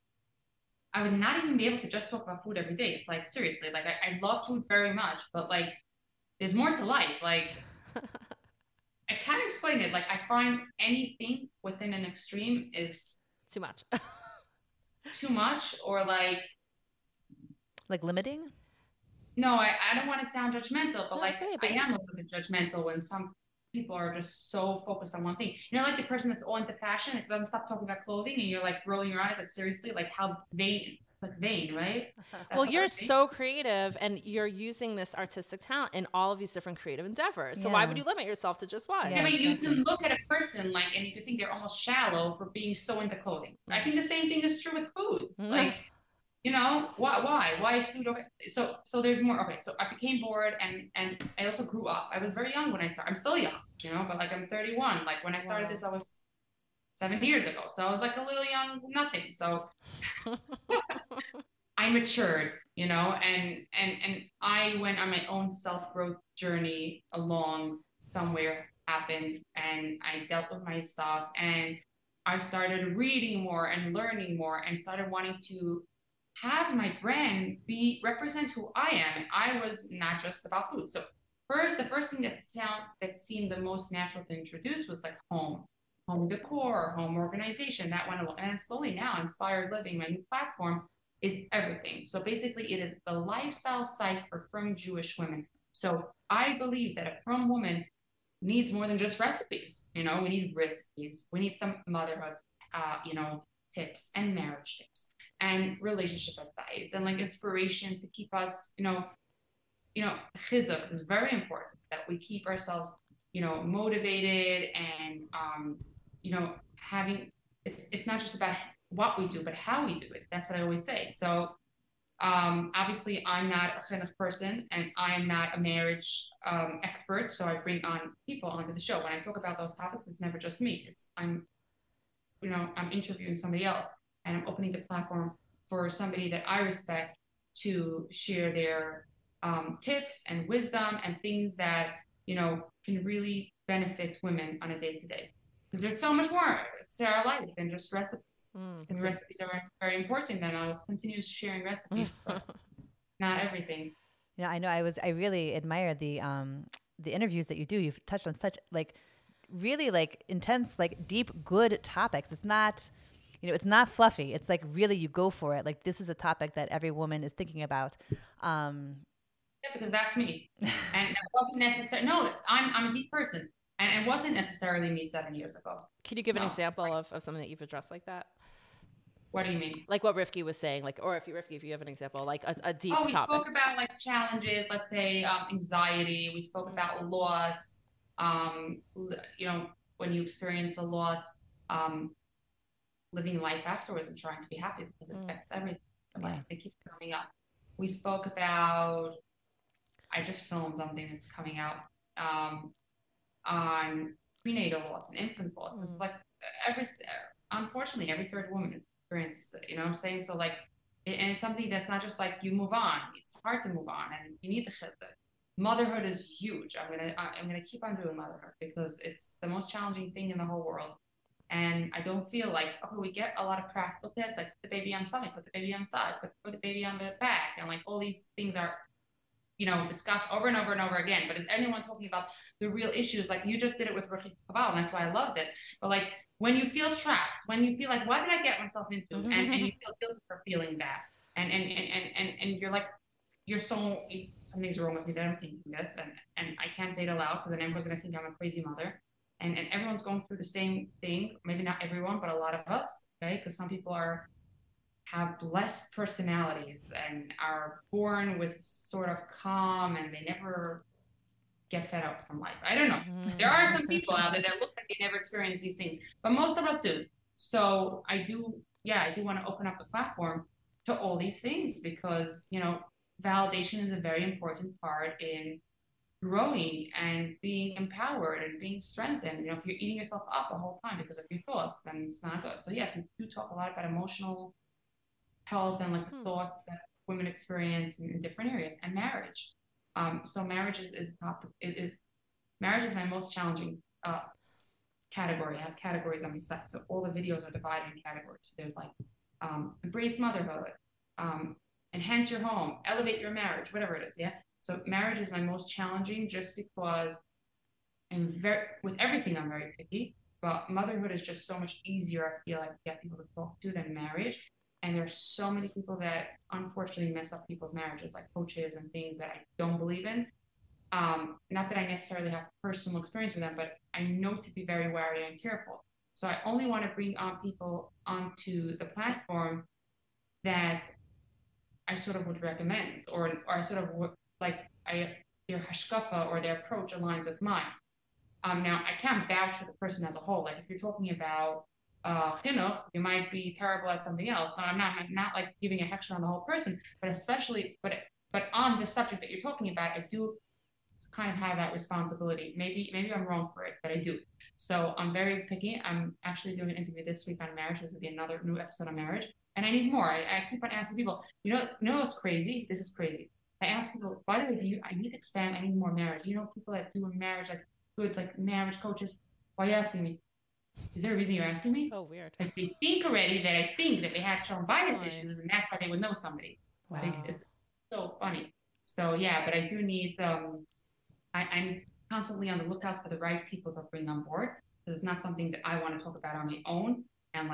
I would not even be able to just talk about food every day. It's like, seriously, like I love food very much, but like there's more to life. Like I can't explain it. Like I find anything within an extreme is too much. Too much, or like limiting. No, I don't want to sound judgmental, but like right, I am a little bit judgmental when some people are just so focused on one thing. Like the person that's all into fashion, it doesn't stop talking about clothing, and you're like rolling your eyes, like seriously, like how vain, right? Well, you're so creative, and you're using this artistic talent in all of these different creative endeavors. So why would you limit yourself to just one? Yeah, but you can look at a person like, and you can think they're almost shallow for being so into clothing. I think the same thing is true with food. Like, why is food okay? So there's more. Okay, so I became bored, and I also grew up. I was very young when I started. I'm still young, but like I'm 31. Like when I started this, I was 7 years ago. So I was like a little young, nothing. So I matured, and I went on my own self-growth journey along somewhere happened, and I dealt with my stuff, and I started reading more and learning more, and started wanting to have my brand represent who I am. And I was not just about food. So the first thing that seemed the most natural to introduce was like home decor, home organization. That went along. And slowly now, Inspired Living, my new platform, is everything. So basically it is the lifestyle site for frum Jewish women. So I believe that a frum woman needs more than just recipes. We need recipes. We need some motherhood, tips and marriage tips and relationship advice and like inspiration to keep us, chizuk is very important, that we keep ourselves, motivated and, having, it's not just about what we do, but how we do it. That's what I always say. So obviously I'm not a chinuch person, and I'm not a marriage expert. So I bring on people onto the show. When I talk about those topics, it's never just me. I'm interviewing somebody else, and I'm opening the platform for somebody that I respect to share their tips and wisdom and things that, can really benefit women on a day-to-day. Because there's so much more to our life than just recipes. Recipes are very important, and I'll continue sharing recipes, but not everything. I know. I really admire the interviews that you do. You've touched on such like really like intense, like deep, good topics. It's not, You know, it's not fluffy. It's like really you go for it. Like this is a topic that every woman is thinking about. Yeah, because that's me. And it wasn't necessary. No, I'm a deep person. And it wasn't necessarily me 7 years ago. Can you give an No. example of something that you've addressed like that? What do you mean? Like what Rifki was saying, like, or if you have an example, like a deep Oh, we topic. spoke about like challenges, let's say anxiety. We spoke about loss. You know, when you experience a loss, living life afterwards and trying to be happy because it affects everything. Yeah. It keeps coming up. We spoke about, I just filmed something that's coming out on prenatal loss and infant loss. It's like unfortunately, every third woman experiences it. You know what I'm saying? So like, and it's something that's not just like you move on. It's hard to move on, and you need the chizuk. Motherhood is huge. I'm gonna keep on doing motherhood because it's the most challenging thing in the whole world. And I don't feel like, okay, we get a lot of practical tips like put the baby on the stomach, put the baby on the side, put the baby on the back, and like all these things are, you know, discussed over and over and over again. But is anyone talking about the real issues? Like you just did it with Rachel Kaval, and that's why I loved it. But like when you feel trapped, when you feel like, what did I get myself into? And you feel guilty for feeling that. And you're like, something's wrong with me that I'm thinking this, and I can't say it aloud because then everyone's gonna think I'm a crazy mother. And everyone's going through the same thing. Maybe not everyone, but a lot of us, okay? Because some people have blessed personalities and are born with sort of calm, and they never get fed up from life. I don't know. There are some people out there that look like they never experienced these things, but most of us do. So I do want to open up the platform to all these things because, you know, validation is a very important part in growing and being empowered and being strengthened. You know, if you're eating yourself up the whole time because of your thoughts, then it's not good. So yes, we do talk a lot about emotional health and like the thoughts that women experience in different areas, and marriage. So marriage is marriage is my most challenging category. I have categories on my site, so all the videos are divided in categories. So there's like embrace motherhood, enhance your home, elevate your marriage, whatever it is. Yeah. So marriage is my most challenging just because with everything I'm very picky, but motherhood is just so much easier. I feel like to get people to talk to than marriage. And there's so many people that unfortunately mess up people's marriages, like coaches and things that I don't believe in. Not that I necessarily have personal experience with them, but I know to be very wary and careful. So I only want to bring on people onto the platform that I sort of would recommend, or I sort of would like their hashkafa or their approach aligns with mine. Now I can't vouch for the person as a whole. Like if you're talking about chinuch, you might be terrible at something else. No, I'm not like giving a hechsher on the whole person, but especially, but on the subject that you're talking about, I do kind of have that responsibility. Maybe I'm wrong for it, but I do. So I'm very picky. I'm actually doing an interview this week on marriage. This will be another new episode on marriage, and I need more. I keep on asking people. You know what's crazy? This is crazy. I ask people, why do I do? I need to expand. I need more marriage. You know, people that do a marriage, like good, like marriage coaches. Why are you asking me? Is there a reason you're asking me? Oh, weird. Like they think already that I think that they have child bias issues, and that's why they would know somebody. Wow. Like, it's so funny. So yeah, but I do need. I'm constantly on the lookout for the right people to bring on board. Because it's not something that I want to talk about on my own, and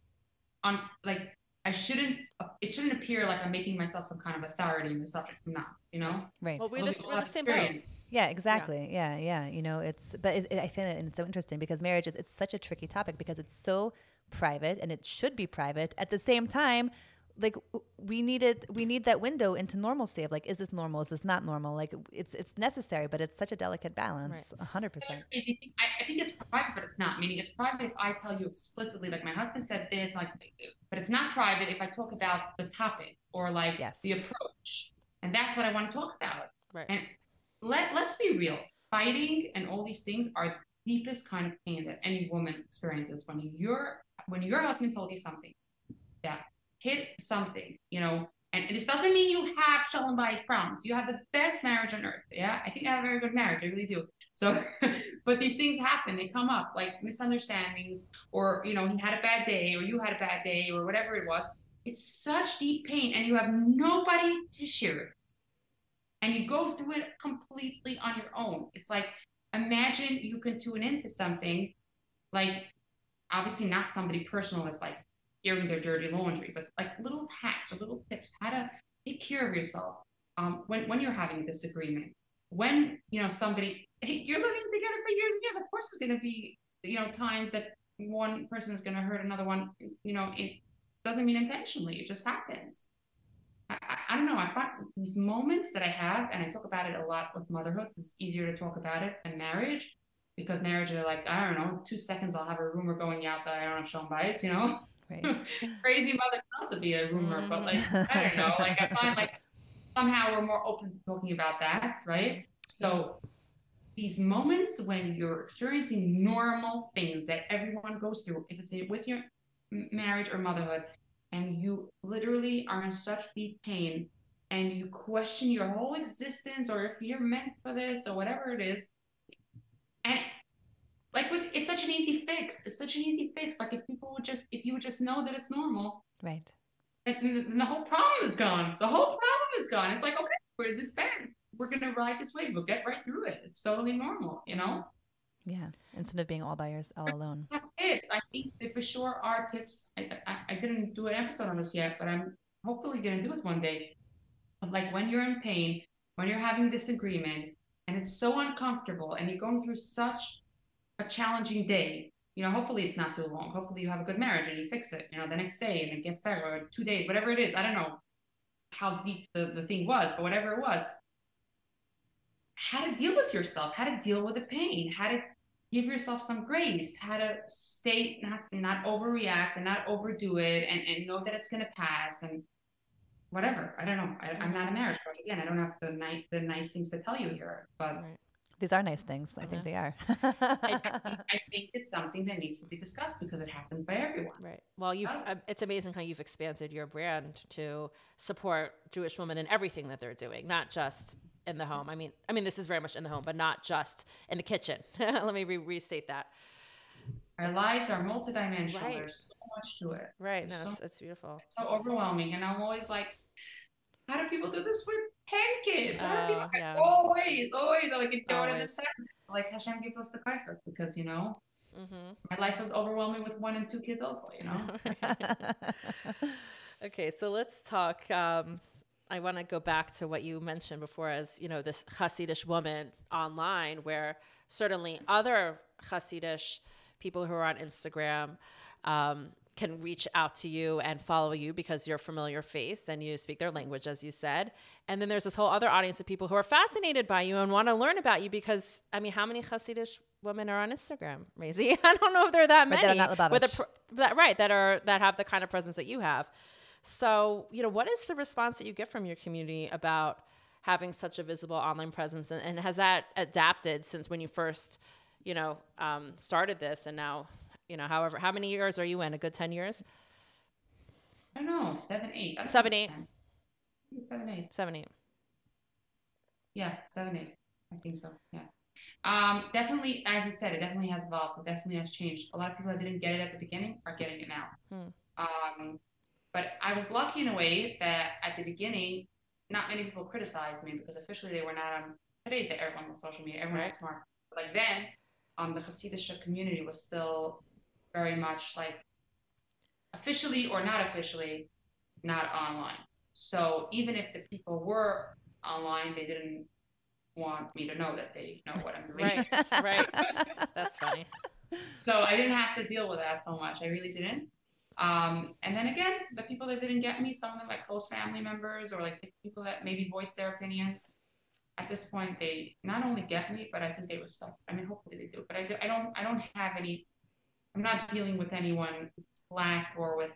it shouldn't appear like I'm making myself some kind of authority in the subject. I'm not, you know? Right. Well, we're the same boat. Yeah, exactly. Yeah. You know, I find it, and it's so interesting because marriage it's such a tricky topic because it's so private, and it should be private. At the same time, like we need that window into normalcy of like, is this normal? Is this not normal? Like it's necessary, but it's such a delicate balance. 100%. I think it's private, but it's not. Meaning it's private if I tell you explicitly, like my husband said this, like, but it's not private if I talk about the topic or like the approach, and that's what I want to talk about. Right. And let's be real. Fighting and all these things are the deepest kind of pain that any woman experiences when your husband told you something that hit something, you know, and this doesn't mean you have shalom bayis problems. You have the best marriage on earth. Yeah, I think I have a very good marriage. I really do. So, but these things happen. They come up like misunderstandings, or, you know, he had a bad day, or you had a bad day, or whatever it was. It's such deep pain, and you have nobody to share it. And you go through it completely on your own. It's like, imagine you can tune into something like, obviously not somebody personal that's like airing their dirty laundry, but like little hacks or little tips, how to take care of yourself when you're having a disagreement. When, somebody, hey, you're living together for years and years, of course there's going to be, times that one person is going to hurt another one. It doesn't mean intentionally, it just happens. I don't know. I find these moments that I have, and I talk about it a lot with motherhood. It's easier to talk about it than marriage, because marriage, are like, I don't know, 2 seconds I'll have a rumor going out that I don't have Sean bias, Right. Crazy mother can also be a rumor, but like, I don't know. Like, I find like somehow we're more open to talking about that, right? So these moments when you're experiencing normal things that everyone goes through, if it's with your marriage or motherhood, and you literally are in such deep pain and you question your whole existence, or if you're meant for this or whatever it is. And like, it's such an easy fix. It's such an easy fix. Like, if you would just know that it's normal. Right. And the whole problem is gone. The whole problem is gone. It's like, okay, we're this bad. We're going to ride this wave. We'll get right through it. It's totally normal, Yeah. Instead of being all alone. Tips. I think that for sure are tips. I didn't do an episode on this yet, but I'm hopefully going to do it one day. Like, when you're in pain, when you're having a disagreement, and it's so uncomfortable, and you're going through such a challenging day, hopefully it's not too long. Hopefully you have a good marriage and you fix it, the next day, and it gets better, or 2 days, whatever it is. I don't know how deep the thing was, but whatever it was, how to deal with yourself, how to deal with the pain, how to give yourself some grace, how to stay, not overreact and not overdo it, and know that it's going to pass, and whatever. I don't know. I'm not a marriage coach. Again, I don't have the nice things to tell you here, but right. These are nice things. I think they are. I think it's something that needs to be discussed, because it happens by everyone. Right. Well, it's amazing how you've expanded your brand to support Jewish women in everything that they're doing, not just in the home. I mean, this is very much in the home, but not just in the kitchen. Let me restate that. Our lives are multidimensional. Right. There's so much to it. Right. No, it's beautiful. It's so overwhelming. And I'm always like, how do people do this with 10 kids? Yeah. Always. I like it going in the second. Like, Hashem gives us the comfort, because, my life was overwhelming with 1 and 2 kids also, Okay, so let's talk. I want to go back to what you mentioned before as, this Hasidish woman online, where certainly other Hasidish people who are on Instagram can reach out to you and follow you because you're a familiar face and you speak their language, as you said. And then there's this whole other audience of people who are fascinated by you and want to learn about you because, how many Hasidish women are on Instagram, Maisie? I don't know if there are that many. That have the kind of presence that you have. So, what is the response that you get from your community about having such a visible online presence? And has that adapted since when you first, started this, and now, however, how many years are you in? A good 10 years? I don't know, 7, 8. 7, 8. 7, 8. 7, 8. Yeah, 7, 8. I think so. Yeah. Definitely, as you said, it definitely has evolved. It definitely has changed. A lot of people that didn't get it at the beginning are getting it now. But I was lucky in a way that at the beginning, not many people criticized me, because officially they were not on. Today's day, everyone's on social media. Everyone's smart. But like then, the Hasidic community was still very much like officially or not officially not online. So even if the people were online, they didn't want me to know that they know what I'm doing. Right. That's funny. So I didn't have to deal with that so much. I really didn't. And then again, the people that didn't get me, some of them like close family members or like people that maybe voiced their opinions, at this point, they not only get me, but I think they respect. Hopefully they do. But I don't have any. I'm not dealing with anyone flack or with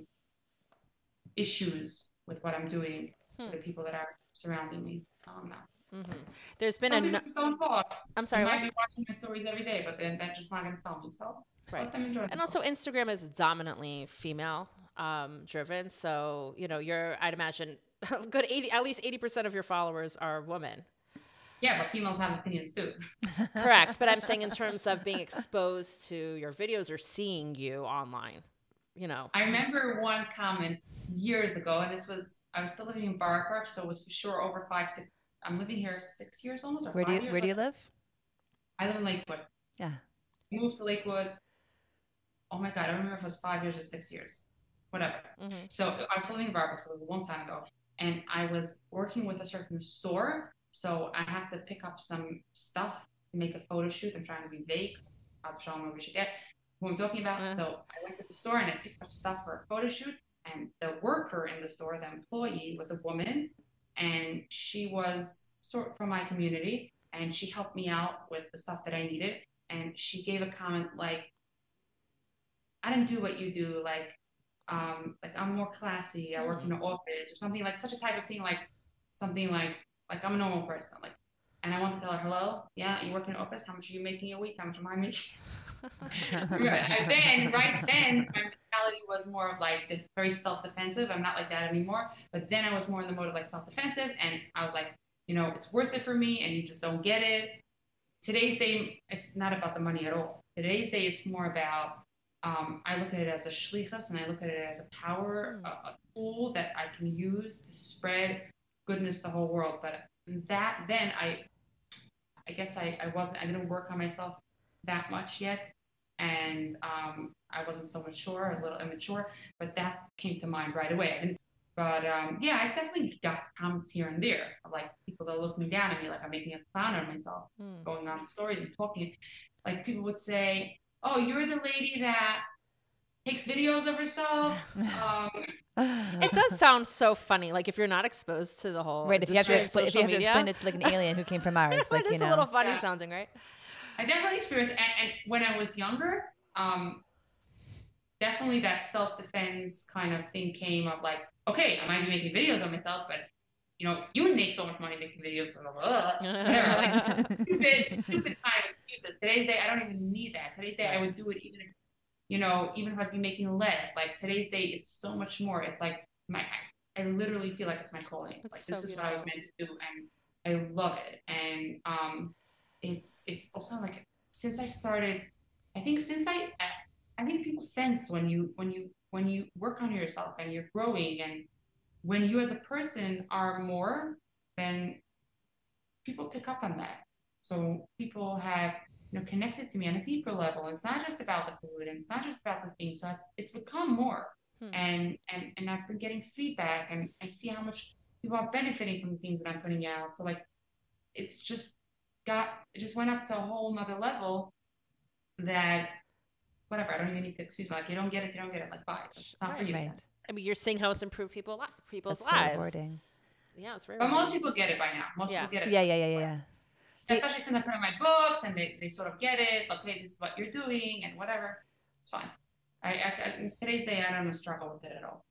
issues with what I'm doing. The people that are surrounding me. There's been I'm sorry. I might be watching my stories every day, but then that's just not going to tell me. So let them enjoy. And also, Instagram is dominantly female driven. So I'd imagine good 80, at least 80% of your followers are women. Yeah, but females have opinions too. Correct. But I'm saying in terms of being exposed to your videos or seeing you online, I remember one comment years ago, and I was still living in Borough Park, so it was for sure over 5, 6. I'm living here 6 years almost, or 5 years. Where do you live? I live in Lakewood. Yeah. Moved to Lakewood. Oh my God, I don't remember if it was 5 years or 6 years. whatever. Mm-hmm. So I was living in Barbara, so it was a long time ago. And I was working with a certain store. So I had to pick up some stuff to make a photo shoot. I'm trying to be vague. I was showing what we should get, who I'm talking about. So I went to the store and I picked up stuff for a photo shoot. And the worker in the store, the employee, was a woman. And she was sort of from my community. And she helped me out with the stuff that I needed. And she gave a comment like, I didn't do what you do. Like I'm more classy. I work in the office or something, like such a type of thing, like something like I'm a normal person. Like, and I want to tell her, hello, yeah, you work in an office. How much are you making a week? How much am I making? Right then, my mentality was more of like the very self-defensive. I'm not like that anymore. But then I was more in the mode of like self-defensive, and I was like, it's worth it for me, and you just don't get it. Today's day, it's not about the money at all. Today's day, it's more about I look at it as a shlichus, and I look at it as a power, a tool that I can use to spread goodness to the whole world. But that then I guess I didn't work on myself that much yet, and I wasn't so mature. I was a little immature, but that came to mind right away. But yeah, I definitely got comments here and there of like people that are looking down at me, like I'm making a clown of myself, going on stories and talking. Like people would say, "Oh, you're the lady that takes videos of herself." It does sound so funny. Like if you're not exposed to the whole right. If you have to explain it to like an alien who came from Mars, like it's a little funny sounding, right? I definitely experienced, and when I was younger, definitely that self-defense kind of thing came up. Like, okay, I might be making videos of myself, but you would make so much money making videos of whatever, like stupid kind of excuses. Today's day, I don't even need that. Today's day, I would do it even if, even if I'd be making less. Like today's day, it's so much more. It's like I literally feel like it's my calling. That's like so this is what I was meant to do, and I love it. And it's also like since I started, I think people sense when you work on yourself and you're growing, and when you as a person are more, then people pick up on that. So people have connected to me on a deeper level. It's not just about the food, and it's not just about the things. So it's become more. And I've been getting feedback, and I see how much people are benefiting from the things that I'm putting out. So like it just went up to a whole nother level that whatever, I don't even need to excuse me. Like you don't get it, like bye. It's not for you. Right. I mean, you're seeing how it's improved people's That's lives. So rewarding. Yeah, it's very But rewarding. most people get it by now. Most people get it. Yeah. Especially since I put in my books and they sort of get it. Like, hey, this is what you're doing and whatever. It's fine. I today's day, I don't struggle with it at all.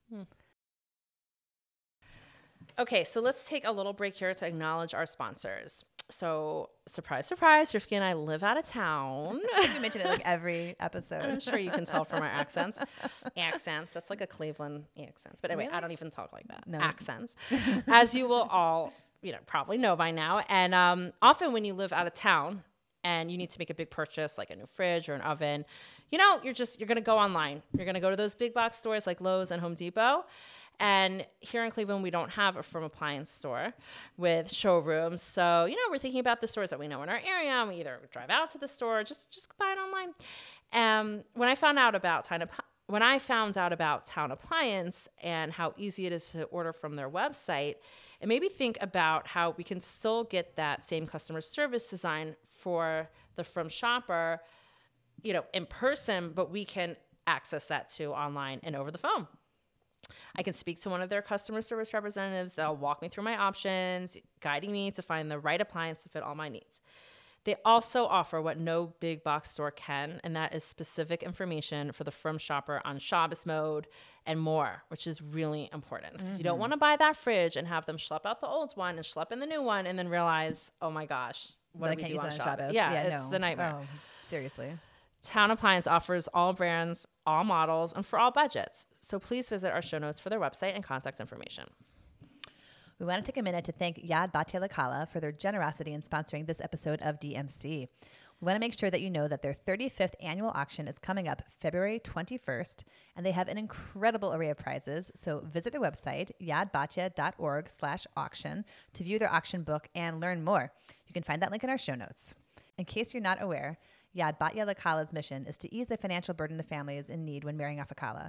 Okay, so let's take a little break here to acknowledge our sponsors. So, surprise, surprise, Rivki and I live out of town. We mention it like every episode. I'm sure you can tell from our accents. That's like a Cleveland accent. But anyway, really? I don't even talk like that. No. Accents. As you will all, probably know by now. And often when you live out of town and you need to make a big purchase, like a new fridge or an oven, you're going to go online. You're going to go to those big box stores like Lowe's and Home Depot. And here in Cleveland, we don't have a From Appliance store with showrooms. So, we're thinking about the stores that we know in our area. And we either drive out to the store or just buy it online. When I found out about Town Appliance and how easy it is to order from their website, it made me think about how we can still get that same customer service design for the From shopper, in person, but we can access that too online and over the phone. I can speak to one of their customer service representatives. They'll walk me through my options, guiding me to find the right appliance to fit all my needs. They also offer what no big box store can, and that is specific information for the From shopper on Shabbos mode and more, which is really important. Because you don't want to buy that fridge and have them schlep out the old one and schlep in the new one and then realize, oh my gosh, what do we do on Shabbos? Yeah, it's a nightmare. Oh, seriously. Town Appliance offers all brands, all models, and for all budgets. So please visit our show notes for their website and contact information. We want to take a minute to thank Yad Batya Lakala for their generosity in sponsoring this episode of DMC. We want to make sure that you know that their 35th annual auction is coming up February 21st, and they have an incredible array of prizes. So visit their website, yadbatya.org/auction, to view their auction book and learn more. You can find that link in our show notes. In case you're not aware, Yad Batya Lakala's mission is to ease the financial burden of families in need when marrying off a kala.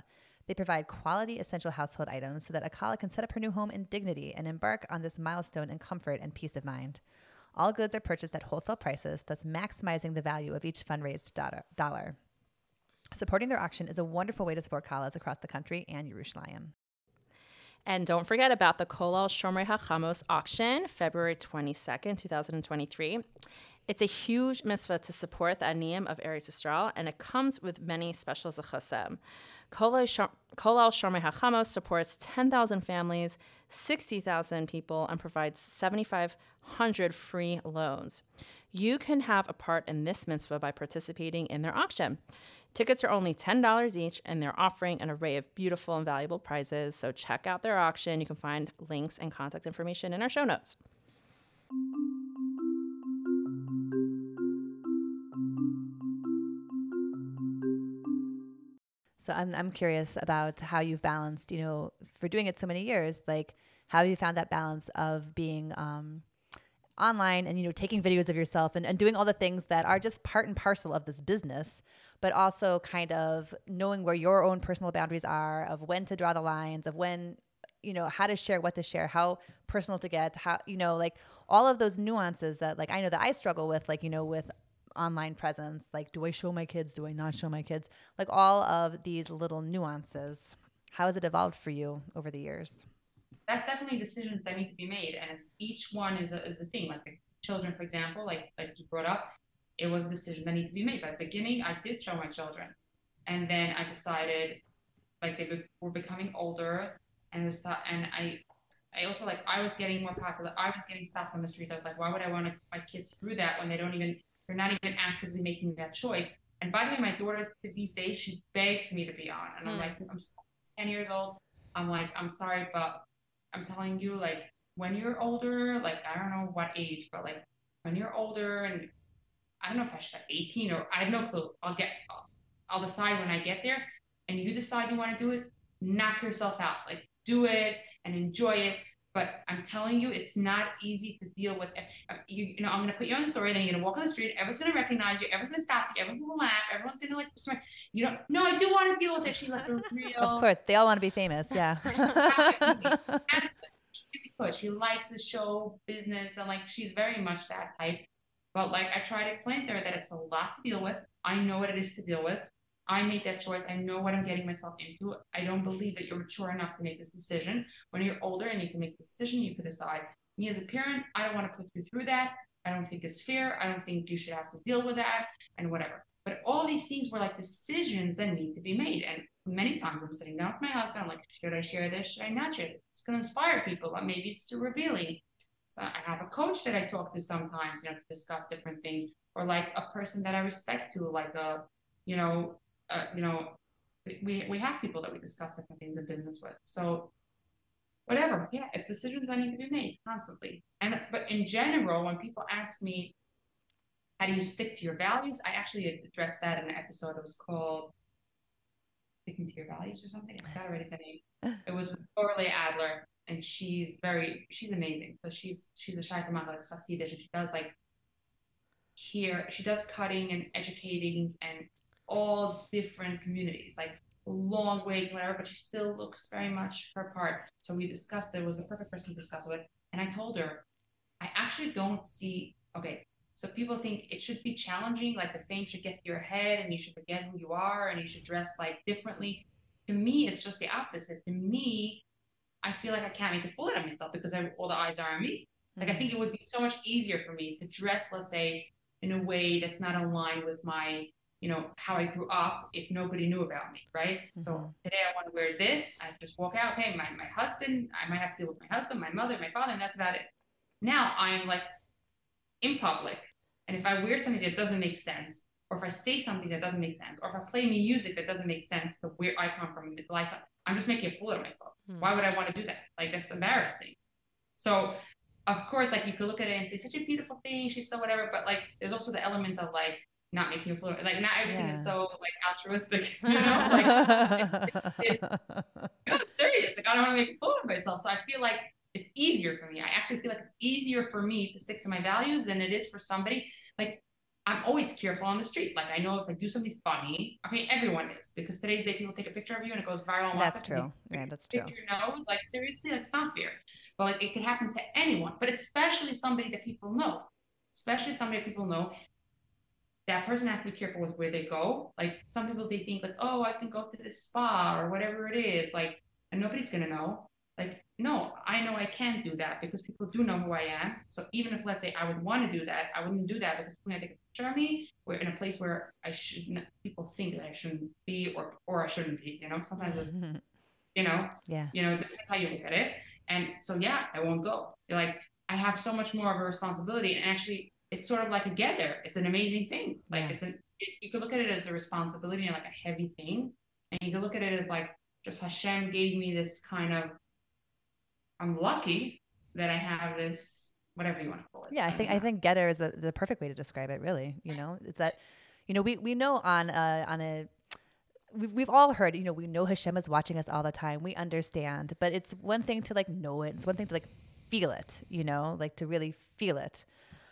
They provide quality essential household items so that Akala can set up her new home in dignity and embark on this milestone in comfort and peace of mind. All goods are purchased at wholesale prices, thus maximizing the value of each fundraised dollar. Supporting their auction is a wonderful way to support Kalas across the country and Yerushalayim. And don't forget about the Kolal Shomrei HaChamos auction, February 22nd, 2023. It's a huge mitzvah to support the Aniyim of Eretz Yisrael, and it comes with many special zechusim. Kolal Shomrei HaChamos supports 10,000 families, 60,000 people, and provides 7,500 free loans. You can have a part in this mitzvah by participating in their auction. Tickets are only $10 each, and they're offering an array of beautiful and valuable prizes. So check out their auction. You can find links and contact information in our show notes. So I'm curious about how you've balanced, for doing it so many years, like how you found that balance of being online and, taking videos of yourself and doing all the things that are just part and parcel of this business, but also kind of knowing where your own personal boundaries are, of when to draw the lines, of when, how to share, what to share, how personal to get, how, like all of those nuances that like I know that I struggle with, like, with online presence, like do I show my kids, do I not show my kids, like all of these little nuances. How has it evolved for you over the years? That's definitely decisions that need to be made, and it's each one is a thing. Like the children, for example, like you brought up, it was a decision that needed to be made. But at the beginning, I did show my children, and then I decided, like they were becoming older, and I also, like, I was getting more popular. I was getting stopped on the street. I was like, why would I want to put my kids through that when they're not even actively making that choice? And by the way, my daughter these days, she begs me to be on, and I'm like, I'm 10 years old. I'm like, I'm sorry, but I'm telling you, like, when you're older, like, I don't know what age, but like when you're older, and I don't know if I should say 18 or I have no clue. I'll decide when I get there, and you decide you want to do it, knock yourself out, like do it and enjoy it. But I'm telling you, it's not easy to deal with. I'm going to put you on the story, then you're going to walk on the street, everyone's going to recognize you, everyone's going to stop you, everyone's going to laugh, everyone's going to like smile. You don't, no, I do want to deal with it. She's like a real. Of course, they all want to be famous, yeah. And she likes the show business, and like she's very much that type. But like I try to explain to her that it's a lot to deal with. I know what it is to deal with. I made that choice. I know what I'm getting myself into. I don't believe that you're mature enough to make this decision. When you're older and you can make the decision, you can decide. Me as a parent, I don't want to put you through that. I don't think it's fair. I don't think you should have to deal with that and whatever. But all these things were like decisions that need to be made. And many times I'm sitting down with my husband. I'm like, should I share this? Should I not share it? It's going to inspire people, but maybe it's too revealing. So I have a coach that I talk to sometimes, to discuss different things, or like a person that I respect to, like we have people that we discuss different things in business with. So whatever, yeah, it's decisions that need to be made constantly. But in general, when people ask me, how do you stick to your values? I actually addressed that in an episode. It was called Sticking to Your Values or something. I gotta write the name. It was with Orly Adler, and she's amazing. So she's a Shaita Mahal, it's Hasidic, and she does cutting and educating and all different communities, like long wigs, whatever, but she still looks very much her part. So we discussed it was the perfect person to discuss it with. And I told her, I actually don't see, okay, so people think it should be challenging, like the fame should get to your head and you should forget who you are and you should dress like differently. To me, it's just the opposite. To me, I feel like I can't make a fool out of myself because all the eyes are on me. Like, I think it would be so much easier for me to dress, let's say, in a way that's not aligned with my, how I grew up if nobody knew about me, right? Mm-hmm. So today I want to wear this. I just walk out, okay, my husband, I might have to deal with my husband, my mother, my father, and that's about it. Now I'm like in public, and if I wear something that doesn't make sense, or if I say something that doesn't make sense, or if I play music that doesn't make sense to where I come from, the lifestyle, I'm just making a fool of myself. Mm-hmm. Why would I want to do that? Like, that's embarrassing. So of course, like, you could look at it and say, such a beautiful thing, she's so whatever, but like, there's also the element of like, not making a fool, like not everything is so like altruistic, like it's serious. Like, I don't want to make a fool of myself. So I feel like it's easier for me. I actually feel like it's easier for me to stick to my values than it is for somebody. Like, I'm always careful on the street. Like I know if I do something funny, I mean, everyone is, because today's day people take a picture of you and it goes viral on That's WhatsApp. true. Yeah, that's Pick true. your nose, like seriously, that's not fair. But like it could happen to anyone, but especially somebody that people know. Especially somebody that people know. That person has to be careful with where they go. Like some people, they think like, oh, I can go to this spa or whatever it is, like, and nobody's gonna know. Like, no, I know I can't do that because people do know who I am. So even if, let's say, I would want to do that, I wouldn't do that because when I take a picture of me, we're in a place where I shouldn't. People think that I shouldn't be, or I shouldn't be. You know, sometimes it's, Yeah. That's how you look at it. And so, yeah, I won't go. Like, I have so much more of a responsibility, and actually, it's sort of like a gather. It's an amazing thing. Like, you could look at it as a responsibility and like a heavy thing, and you could look at it as like just Hashem gave me this kind of. I'm lucky that I have this, whatever you want to call it. Yeah, I think getter is the perfect way to describe it. Really, it's that, we know on a. We've all heard, we know Hashem is watching us all the time. We understand, but it's one thing to like know it. It's one thing to like feel it, like to really feel it.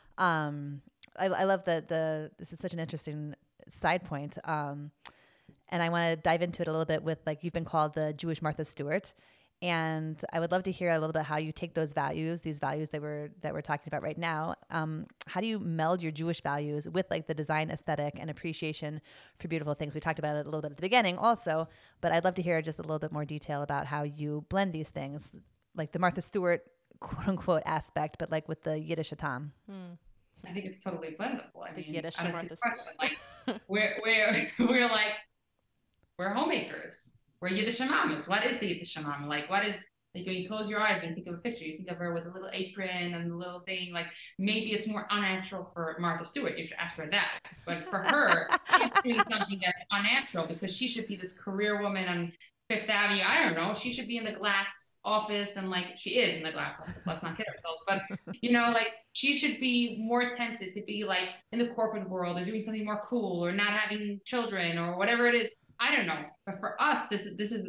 I love this is such an interesting side point. And I want to dive into it a little bit with like, you've been called the Jewish Martha Stewart. And I would love to hear a little bit how you take those values, these values that we're talking about right now. How do you meld your Jewish values with like the design aesthetic and appreciation for beautiful things? We talked about it a little bit at the beginning also, but I'd love to hear just a little bit more detail about how you blend these things, like the Martha Stewart quote unquote aspect, but like with the Yiddish Hatam. I think it's totally blendable. I mean, Yiddish Martha Stewart. Like we're like we're homemakers. We're Yiddish mamas. What is the Yiddish mama? Like, what is, like, when you close your eyes and you think of a picture, you think of her with a little apron and a little thing. Like, maybe it's more unnatural for Martha Stewart. You should ask her that. But for her, it's doing something that's unnatural because she should be this career woman on Fifth Avenue. I don't know. She should be in the glass office, and like she is in the glass office. Let's not kid ourselves. But like she should be more tempted to be like in the corporate world or doing something more cool or not having children or whatever it is. I don't know, but for us, this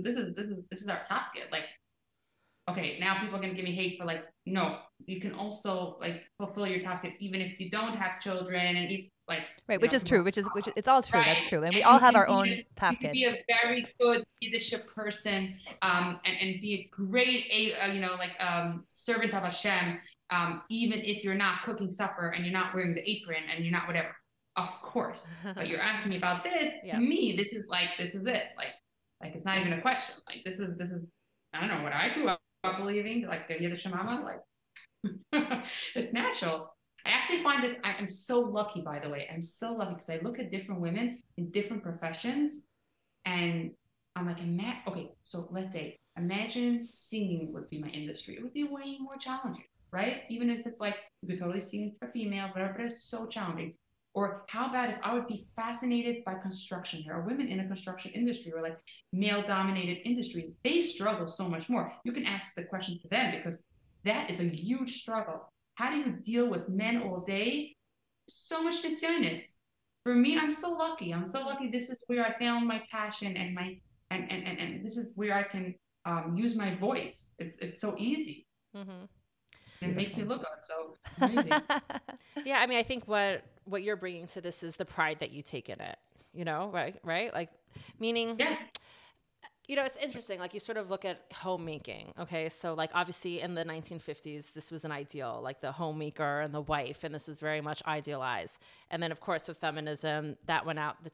is our top kid. Like, okay, now people are gonna give me hate for like, no, you can also like fulfill your top kid even if you don't have children and like right, which is true, which is it's all true. Right. That's true, and we all have our own top kid. You can be a very good Yiddish person, and be a great, servant of Hashem, even if you're not cooking supper and you're not wearing the apron and you're not whatever. Of course, but you're asking me about this. Yes. To me, this is it. Like it's not even a question. Like this is. I don't know what I grew up believing. Like the Yiddish mama. Like it's natural. I actually find that I'm so lucky. By the way, I'm so lucky because I look at different women in different professions, and I'm like, okay, so let's say, imagine singing would be my industry. It would be way more challenging, right? Even if it's like you could totally sing for females, whatever, but it's so challenging. Or how about if I would be fascinated by construction? There are women in the construction industry or like male-dominated industries. They struggle so much more. You can ask the question to them because that is a huge struggle. How do you deal with men all day? So much nisyonis. For me, I'm so lucky. I'm so lucky. This is where I found my passion and my and this is where I can use my voice. It's so easy. Mm-hmm. And it makes me look good. So amazing. Yeah, I mean, I think what you're bringing to this is the pride that you take in it, right? Like, meaning, yeah. It's interesting. Like you sort of look at homemaking. Okay. So like, obviously in the 1950s, this was an ideal, like the homemaker and the wife. And this was very much idealized. And then of course with feminism that went out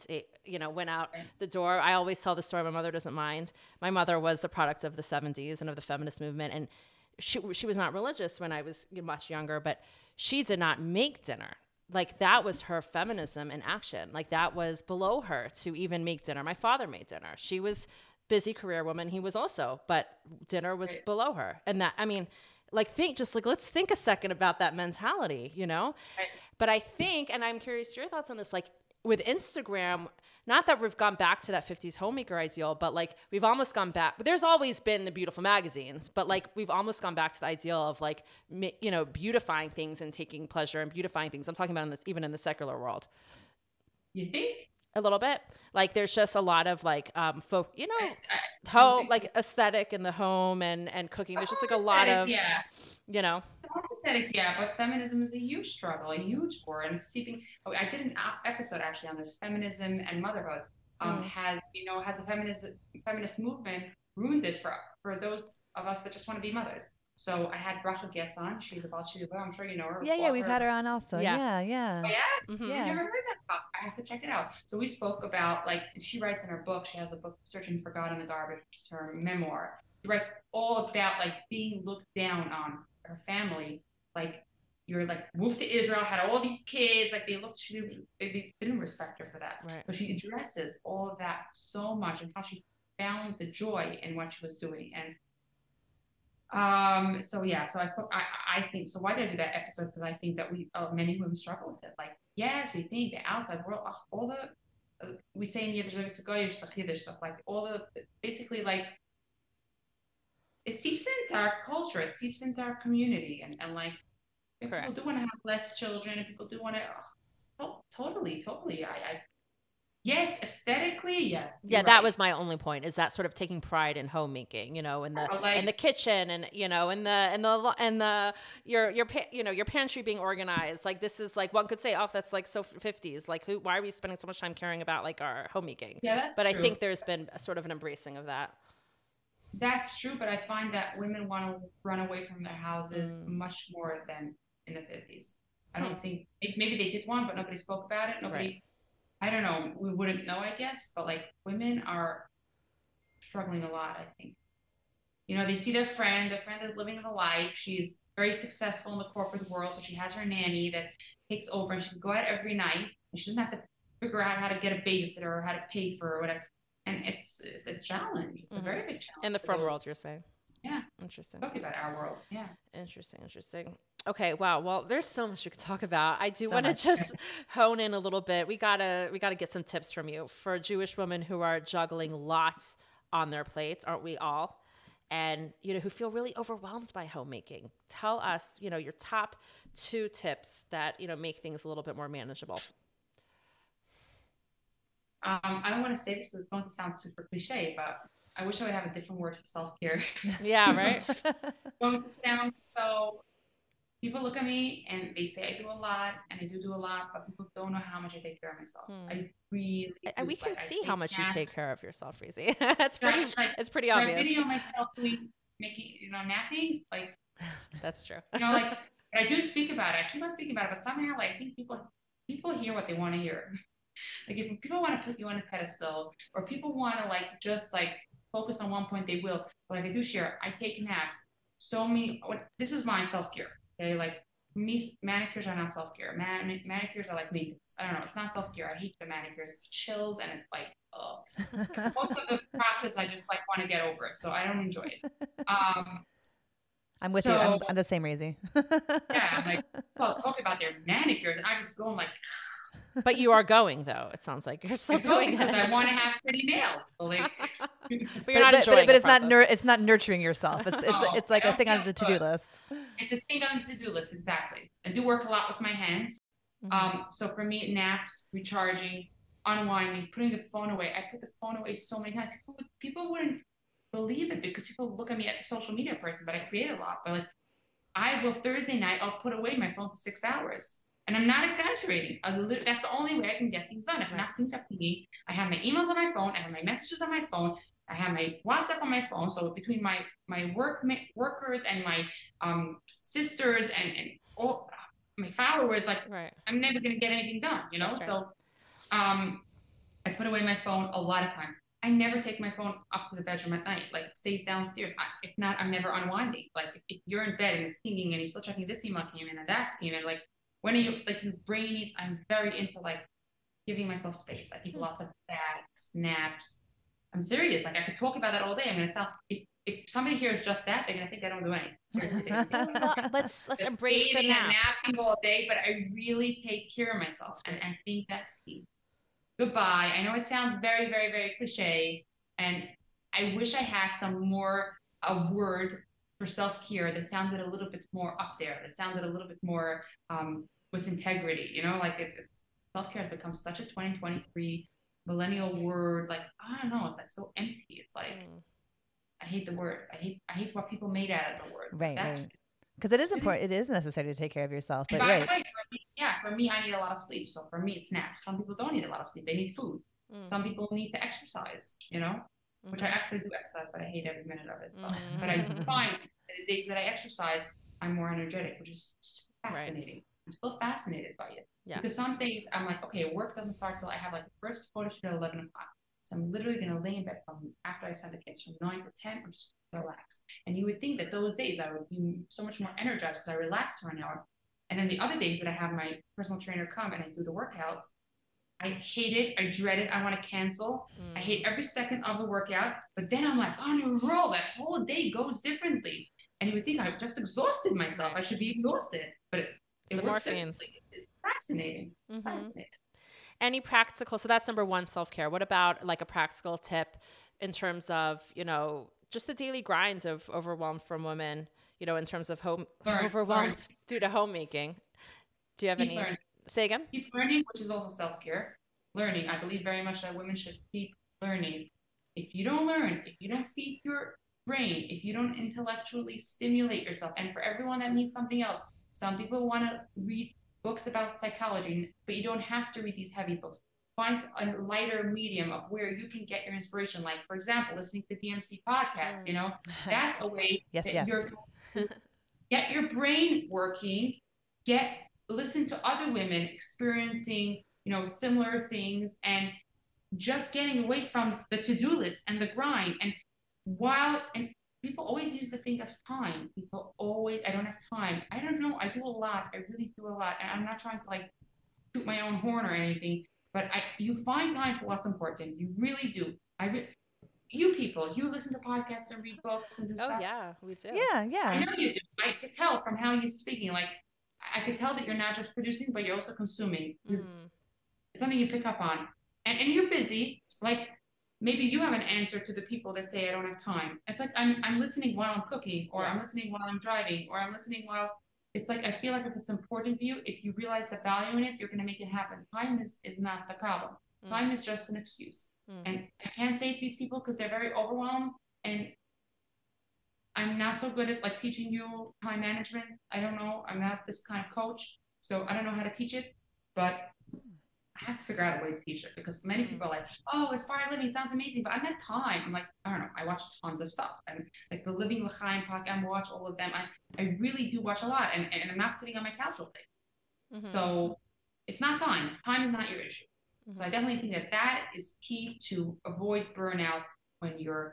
the door. I always tell the story. My mother doesn't mind. My mother was a product of the 70s and of the feminist movement. And she was not religious when I was much younger, but she did not make dinner. Like that was her feminism in action. Like that was below her to even make dinner. My father made dinner. She was busy career woman. He was also, but dinner was right. below her. And that, I mean, like let's think a second about that mentality, Right. But I think, and I'm curious your thoughts on this, like with Instagram, not that we've gone back to that 50s homemaker ideal, but like we've almost gone back. There's always been the beautiful magazines, but like we've almost gone back to the ideal of like, beautifying things and taking pleasure and beautifying things. I'm talking about even in the secular world. You think? A little bit. Like there's just a lot of like folk, like aesthetic in the home and cooking. There's just like a lot of you know? Aesthetic, yeah, but feminism is a huge struggle, a huge war, and seeping. Oh, I did an episode actually on this feminism and motherhood. Has the feminist movement ruined it for those of us that just want to be mothers? So I had Rachel Getz on. She's about Shuba. I'm sure you know her. Yeah, we've had her on also. Yeah. Oh, yeah? Mm-hmm. I never heard that talk. I have to check it out. So we spoke about, like, she writes in her book, she has a book, Searching for God in the Garbage, which is her memoir. She writes all about, like, being looked down on. Her family, like, you're like moved to Israel, had all these kids, like they didn't respect her for that. Right. But she addresses all of that so much and how she found the joy in what she was doing. And so I think so. Why did I do that episode? Because I think that many women struggle with it. Like, yes, we think the outside world, all the we say in Yiddish, stuff, like all the basically, like, it seeps into our culture, it seeps into our community, and like, if people do want to have less children, if people do want to, totally, yes, aesthetically, yes. Yeah, that was my only point, is that sort of taking pride in homemaking, in the kitchen, and your pantry being organized. Like, this is like, one could say, oh, that's like so 50s. Like, why are we spending so much time caring about, like, our homemaking? Yeah, that's true. I think there's been a sort of an embracing of that. That's true, but I find that women want to run away from their houses much more than in the 50s. I don't think, maybe they did want, but nobody spoke about it. Nobody, I don't know, we wouldn't know, I guess, but like, women are struggling a lot, I think. They see their friend is living the life. She's very successful in the corporate world, so she has her nanny that takes over, and she can go out every night, and she doesn't have to figure out how to get a babysitter or how to pay for her or whatever. And it's a challenge. It's a very big challenge. In the firm world, you're saying? Yeah. Interesting. Talking about our world. Yeah. Interesting. Okay. Wow. Well, there's so much we could talk about. I do want to just hone in a little bit. We gotta get some tips from you for Jewish women who are juggling lots on their plates, aren't we all? And, who feel really overwhelmed by homemaking. Tell us, your top 2 tips that, make things a little bit more manageable. I don't want to say this because it's going to sound super cliche, but I wish I would have a different word for self-care. Yeah, right? It's going to sound so... People look at me and they say I do a lot, and I do a lot, but people don't know how much I take care of myself. I really do. And we can see how much you take care of yourself, Rizzi. It's pretty obvious. I video myself napping, like... That's true. Like, I do speak about it. I keep on speaking about it, but somehow, like, I think people hear what they want to hear. Like, if people want to put you on a pedestal, or people want to, like, just, like, focus on one point, they will. But, like, I do share, I take naps. This is my self-care. Okay, like, me, manicures are not self-care. Manicures are like maintenance. I don't know. It's not self-care. I hate the manicures. It's chills, and it's like, most of the process, I just, like, want to get over it. So I don't enjoy it. I'm with you. I'm the same, Rizzi. Yeah, I'm like, well, talk about their manicures, and I just go and, like... But you are going, though. It sounds like you're still doing it because I want to have pretty nails. But you're not enjoying. But it's not nurturing yourself. It's like a thing on the to-do list. It's a thing on the to-do list, exactly. I do work a lot with my hands. So for me, naps, recharging, unwinding, putting the phone away. I put the phone away so many times. People wouldn't believe it, because people look at me as a social media person, but I create a lot. But like, I will Thursday night, I'll put away my phone for 6 hours. And I'm not exaggerating. That's the only way I can get things done. If not, things are pinging. I have my emails on my phone. I have my messages on my phone. I have my WhatsApp on my phone. So between my workers and my sisters and all my followers, like, I'm never going to get anything done, Right. So I put away my phone a lot of times. I never take my phone up to the bedroom at night. Like, it stays downstairs. If not, I'm never unwinding. Like, if you're in bed and it's pinging and you're still checking this email came in and that came in, like, when are you, like, your brain needs, I'm very into, like, giving myself space. I take lots of baths, naps. I'm serious. Like, I could talk about that all day. I'm going to sound, if somebody hears just that, they're going to think I don't do anything. Seriously. Let's embrace the nap. Napping all day, but I really take care of myself. And I think that's key. Goodbye. I know it sounds very, very, very cliche. And I wish I had a word for self-care that sounded a little bit more up there, that sounded a little bit more with integrity, like self-care has become such a 2023 millennial word. Like, I don't know, it's like so empty. It's like, I hate the word. I hate what people made out of the word. Because it is important. It is necessary to take care of yourself. But And by the right. way, for me, I need a lot of sleep. So for me, it's naps. Some people don't need a lot of sleep. They need food. Some people need to exercise, which I actually do exercise, but I hate every minute of it. But I find that the days that I exercise, I'm more energetic, which is fascinating. Right. I'm still fascinated by it. Yeah. Because some days I'm like, okay, work doesn't start till I have like the first photo shoot at 11 o'clock. So I'm literally going to lay in bed from after I send the kids from 9 to 10 or just relax. And you would think that those days I would be so much more energized because I relaxed for an hour. And then the other days that I have my personal trainer come and I do the workouts, I hate it. I dread it. I want to cancel. I hate every second of the workout. But then I'm like, on a roll. That whole day goes differently. And you would think I've just exhausted myself. I should be exhausted. But it works differently. It's fascinating. It's fascinating. Any practical, so that's number one, self-care. What about like a practical tip in terms of, just the daily grinds of overwhelm from women, in terms of overwhelmed due to homemaking? Do you have any? Learning. Say again? Keep learning, which is also self-care. Learning. I believe very much that women should keep learning. If you don't learn, if you don't feed your brain, if you don't intellectually stimulate yourself, and for everyone that means something else, some people want to read books about psychology, but you don't have to read these heavy books. Find a lighter medium of where you can get your inspiration. Like, for example, listening to DMC podcast, that's a way that you're get your brain working, listen to other women experiencing, similar things, and just getting away from the to-do list and the grind. And people always use the thing of time. I don't have time. I don't know. I do a lot. I really do a lot. And I'm not trying to like toot my own horn or anything, but you find time for what's important. You really do. You people, you listen to podcasts and read books and do stuff. Oh yeah, we do. Yeah. I know you do. I could tell from how you're speaking. Like, I could tell that you're not just producing, but you're also consuming. It's something you pick up on. And you're busy. Like, maybe you have an answer to the people that say, I don't have time. It's like, I'm listening while I'm cooking, or I'm listening while I'm driving, or I'm listening while, it's like, I feel like if it's important for you, if you realize the value in it, you're going to make it happen. Time is not the problem. Time is just an excuse. And I can't say to these people because they're very overwhelmed, and I'm not so good at like teaching you time management. I don't know. I'm not this kind of coach, so I don't know how to teach it, but I have to figure out a way to teach it, because many people are like, oh, Inspired Living sounds amazing, but I don't have time. I'm like, I don't know. I watch tons of stuff. I'm like the Living L'Chaim podcast. I watch all of them. I really do watch a lot, and I'm not sitting on my couch all day. So it's not time. Time is not your issue. So I definitely think that is key to avoid burnout when you're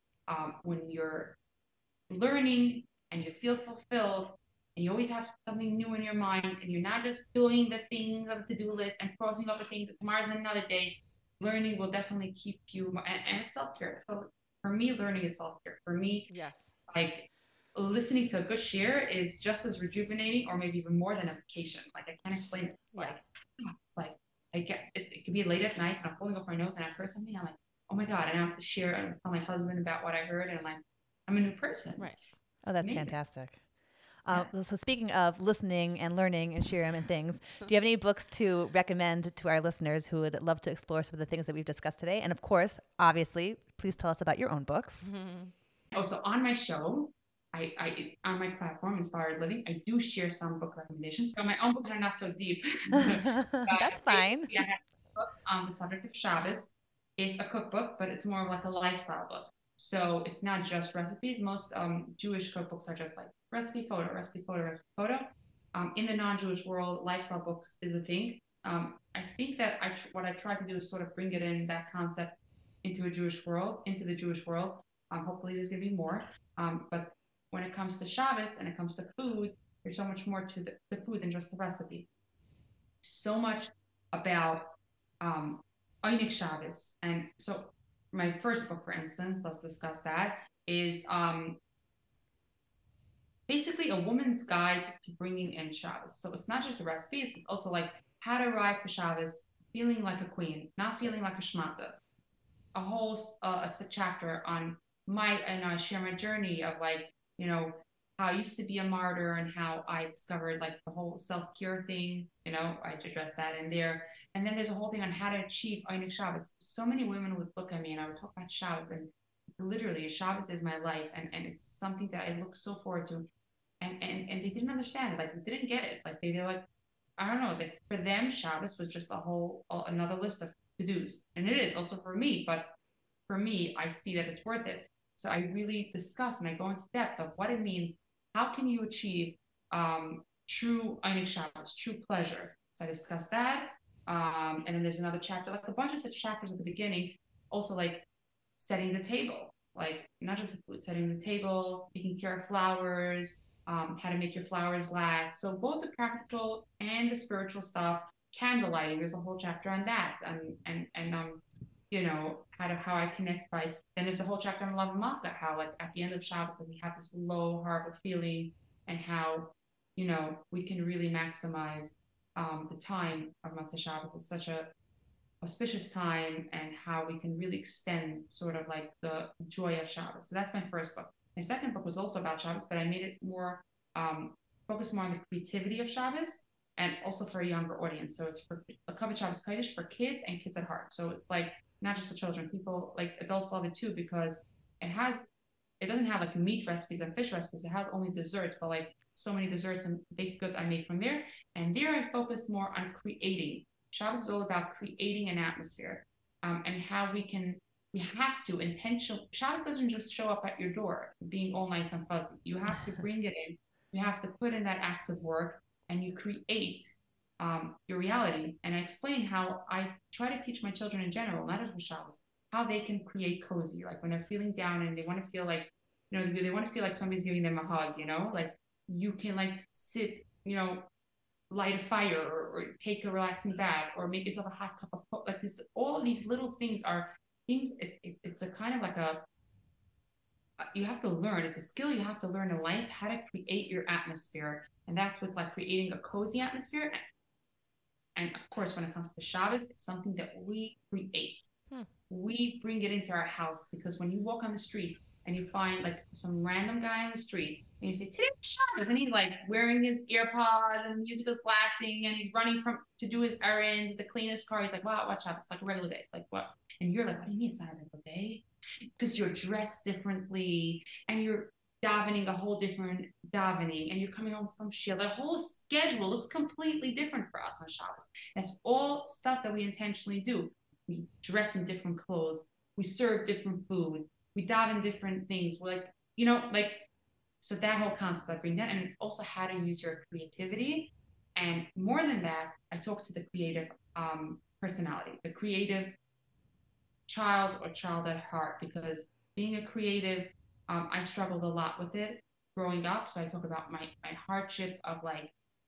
learning and you feel fulfilled, and you always have something new in your mind, and you're not just doing the things on the to-do list and crossing off the things that tomorrow's another day. Learning will definitely keep you, and it's self-care. So for me, learning is self-care. For me, yes, like listening to a good share is just as rejuvenating, or maybe even more, than a vacation. Like, I can't explain it. It's like it could be late at night and I'm pulling off my nose and I heard something. I'm like, oh my God. And I have to share and tell my husband about what I heard. And I'm like, I'm a new person. Right. Oh, that's amazing. Fantastic. So speaking of listening and learning and sharing and things, do you have any books to recommend to our listeners who would love to explore some of the things that we've discussed today? And of course, obviously, please tell us about your own books. Also, on my show, I on my platform, Inspired Living, I do share some book recommendations, but my own books are not so deep. That's fine. I have books on the subject of Shabbos. It's a cookbook, but it's more of like a lifestyle book. So it's not just recipes. Most Jewish cookbooks are just like recipe photo, recipe photo, recipe photo. In the non-Jewish world, lifestyle books is a thing. I think that what I try to do is sort of bring it in, that concept, into the Jewish world. Hopefully there's going to be more. But when it comes to Shabbos and it comes to food, there's so much more to the food than just the recipe. So much about Einik Shabbos. And so my first book, for instance, let's discuss that, is basically a woman's guide to bringing in Shabbos. So it's not just the recipes, it's also like how to arrive for Shabbos feeling like a queen, not feeling like a shmata. A whole a chapter on I share my journey of like, how I used to be a martyr and how I discovered like the whole self-care thing, I address that in there. And then there's a whole thing on how to achieve Einik Shabbos. So many women would look at me and I would talk about Shabbos, and literally Shabbos is my life, and it's something that I look so forward to. and they didn't understand it. Like, they didn't get it. Like, they're like, I don't know. For them, Shabbos was just another list of to-dos. And it is also for me. But for me, I see that it's worth it. So I really discuss and I go into depth of what it means. How can you achieve true Einik Shabbos, true pleasure? So I discuss that. And then there's another chapter, like a bunch of such chapters at the beginning. Also, like setting the table, like not just the food, setting the table, taking care of flowers, how to make your flowers last. So both the practical and the spiritual stuff, candle lighting, there's a whole chapter on that. And you know, how I connect by, then there's a whole chapter on love and malka, how like at the end of Shabbos, like we have this low, horrible feeling, and how, you know, we can really maximize the time of Motzei Shabbos. It's such a auspicious time, and how we can really extend sort of like the joy of Shabbos. So that's my first book. My second book was also about Shabbos, but I made it more focused more on the creativity of Shabbos, and also for a younger audience. So it's for a Kavod Shabbos Kodesh for kids and kids at heart. So it's like not just for children, people like adults love it too, because it doesn't have like meat recipes and fish recipes. It has only desserts, but like so many desserts and baked goods I made from there. And there I focused more on creating. Shabbos is all about creating an atmosphere, and how we have to intentional. Shabbos doesn't just show up at your door being all nice and fuzzy. You have to bring it in. You have to put in that active work, and you create your reality. And I explain how I try to teach my children in general, not just with Shabbos, how they can create cozy, like when they're feeling down and they want to feel like, you know, they want to feel like somebody's giving them a hug, you know, like you can like sit, you know, light a fire, or take a relaxing bath, or make yourself a hot cup of coffee. Like this, all of these little things are things. It's a kind of like you have to learn. It's a skill you have to learn in life, how to create your atmosphere. And that's with like creating a cozy atmosphere. And of course, when it comes to Shabbos, it's something that we create. We bring it into our house, because when you walk on the street and you find like some random guy on the street and you say, "Today's Shabbos," and he's like wearing his earpods and music is blasting and he's running to do his errands, to clean his car, he's like, "Wow, what Shabbos? It's like a regular day." Like, what? And you're like, "What do you mean it's not a regular day?" Because you're dressed differently and you're davening a whole different davening, and you're coming home from Shia. The whole schedule looks completely different for us on Shabbos. That's all stuff that we intentionally do. We dress in different clothes. We serve different food. We daven different things. We're like, you know, like, so that whole concept, I bring that, and also how to use your creativity. And more than that, I talk to the creative personality, the creative child or child at heart, because being a creative, I struggled a lot with it growing up. So I talk about my hardship of like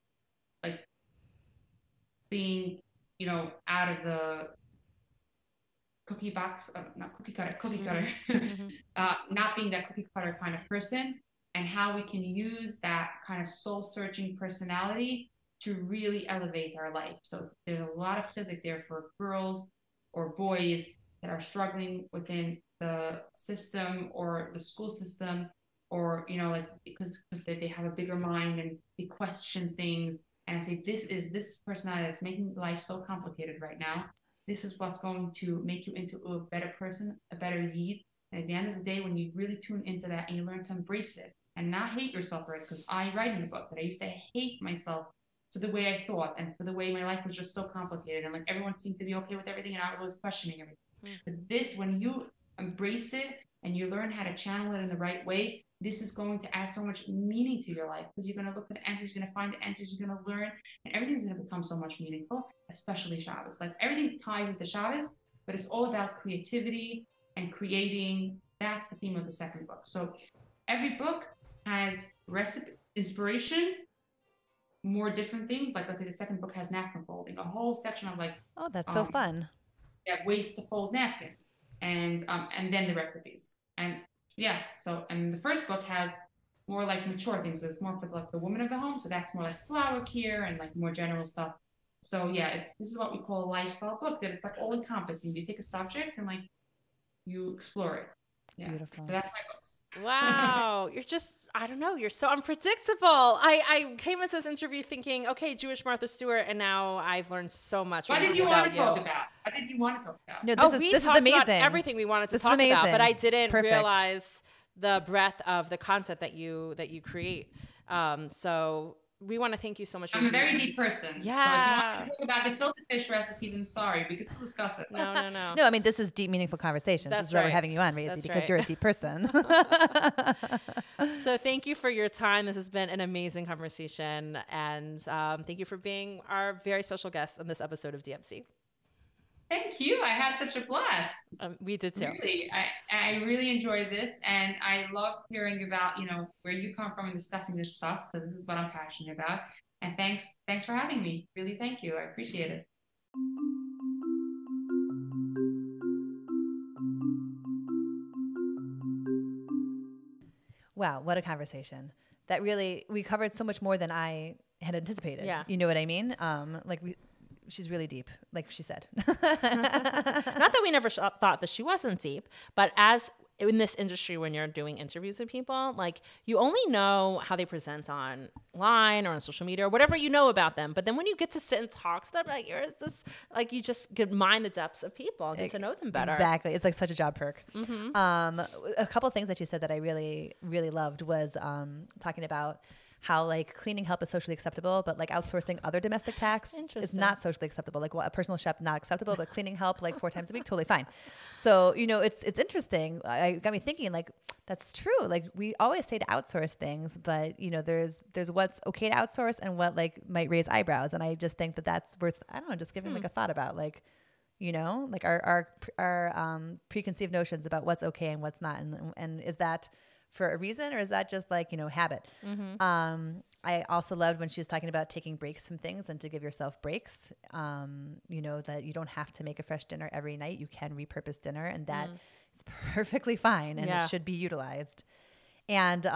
being, you know, out of the cookie box, not cookie cutter, not being that cookie cutter kind of person, and how we can use that kind of soul searching personality to really elevate our life. So there's a lot of physics there for girls or boys that are struggling within the system or the school system, or, you know, like, because they have a bigger mind and they question things. And I say, this personality that's making life so complicated right now. This is what's going to make you into a better person, a better Yid. And at the end of the day, when you really tune into that and you learn to embrace it and not hate yourself for it, because I write in the book that I used to hate myself for the way I thought and for the way my life was just so complicated, and like everyone seemed to be okay with everything and I was questioning everything. But this, when you embrace it and you learn how to channel it in the right way, this is going to add so much meaning to your life, because you're going to look for the answers, you're going to find the answers, you're going to learn, and everything's going to become so much meaningful, especially Shabbos. Like everything ties into Shabbos, but it's all about creativity and creating. That's the theme of the second book. So every book has recipe, inspiration, more different things. Like let's say the second book has napkin folding, a whole section of like, oh, that's so fun. Yeah, ways to fold napkins, and then the recipes. And yeah, so, and the first book has more like mature things. So it's more for like the woman of the home. So that's more like flower care and like more general stuff. So yeah, this is what we call a lifestyle book, that it's like all encompassing. You take a subject and like you explore it. Yeah. Beautiful. So that's my books. Wow. You're just, I don't know, you're so unpredictable. I came into this interview thinking, okay, Jewish Martha Stewart, and now I've learned so much. What did you want to talk about? What did you want to talk about? No, this is amazing. About everything we wanted to talk about, but I didn't realize the breadth of the content that you create. So we want to thank you so much. I'm a very deep person. Yeah. So if you want to talk about the filter fish recipes, I'm sorry, we can still discuss it. No. No, I mean, this is deep, meaningful conversations. That's this is why right. we're having you on, Razy, because you're a deep person. So thank you for your time. This has been an amazing conversation. And thank you for being our very special guest on this episode of DMC. Thank you. I had such a blast. We did too. Really, I really enjoyed this, and I loved hearing about, you know, where you come from and discussing this stuff, because this is what I'm passionate about. And thanks for having me. Really, thank you. I appreciate it. Wow, what a conversation. That really, we covered so much more than I had anticipated. Yeah. You know what I mean? She's really deep, like she said. Not that we never thought that she wasn't deep, but as in this industry, when you're doing interviews with people, like you only know how they present online or on social media or whatever you know about them. But then when you get to sit and talk to them, like you just could mine the depths of people and get to know them better. Exactly. It's like such a job perk. Mm-hmm. A couple of things that you said that I really, really loved was talking about how like cleaning help is socially acceptable, but like outsourcing other domestic tasks is not socially acceptable. Like a personal chef, not acceptable, but cleaning help like 4 times a week, totally fine. So, you know, it's interesting. It got me thinking like, that's true. Like we always say to outsource things, but you know, there's what's okay to outsource and what like might raise eyebrows. And I just think that that's worth, I don't know, just giving like a thought about like, you know, like our preconceived notions about what's okay and what's not. And is that for a reason, or is that just like, you know, habit? Mm-hmm. I also loved when she was talking about taking breaks from things and to give yourself breaks. You know, that you don't have to make a fresh dinner every night. You can repurpose dinner, and that is perfectly fine, and it should be utilized. And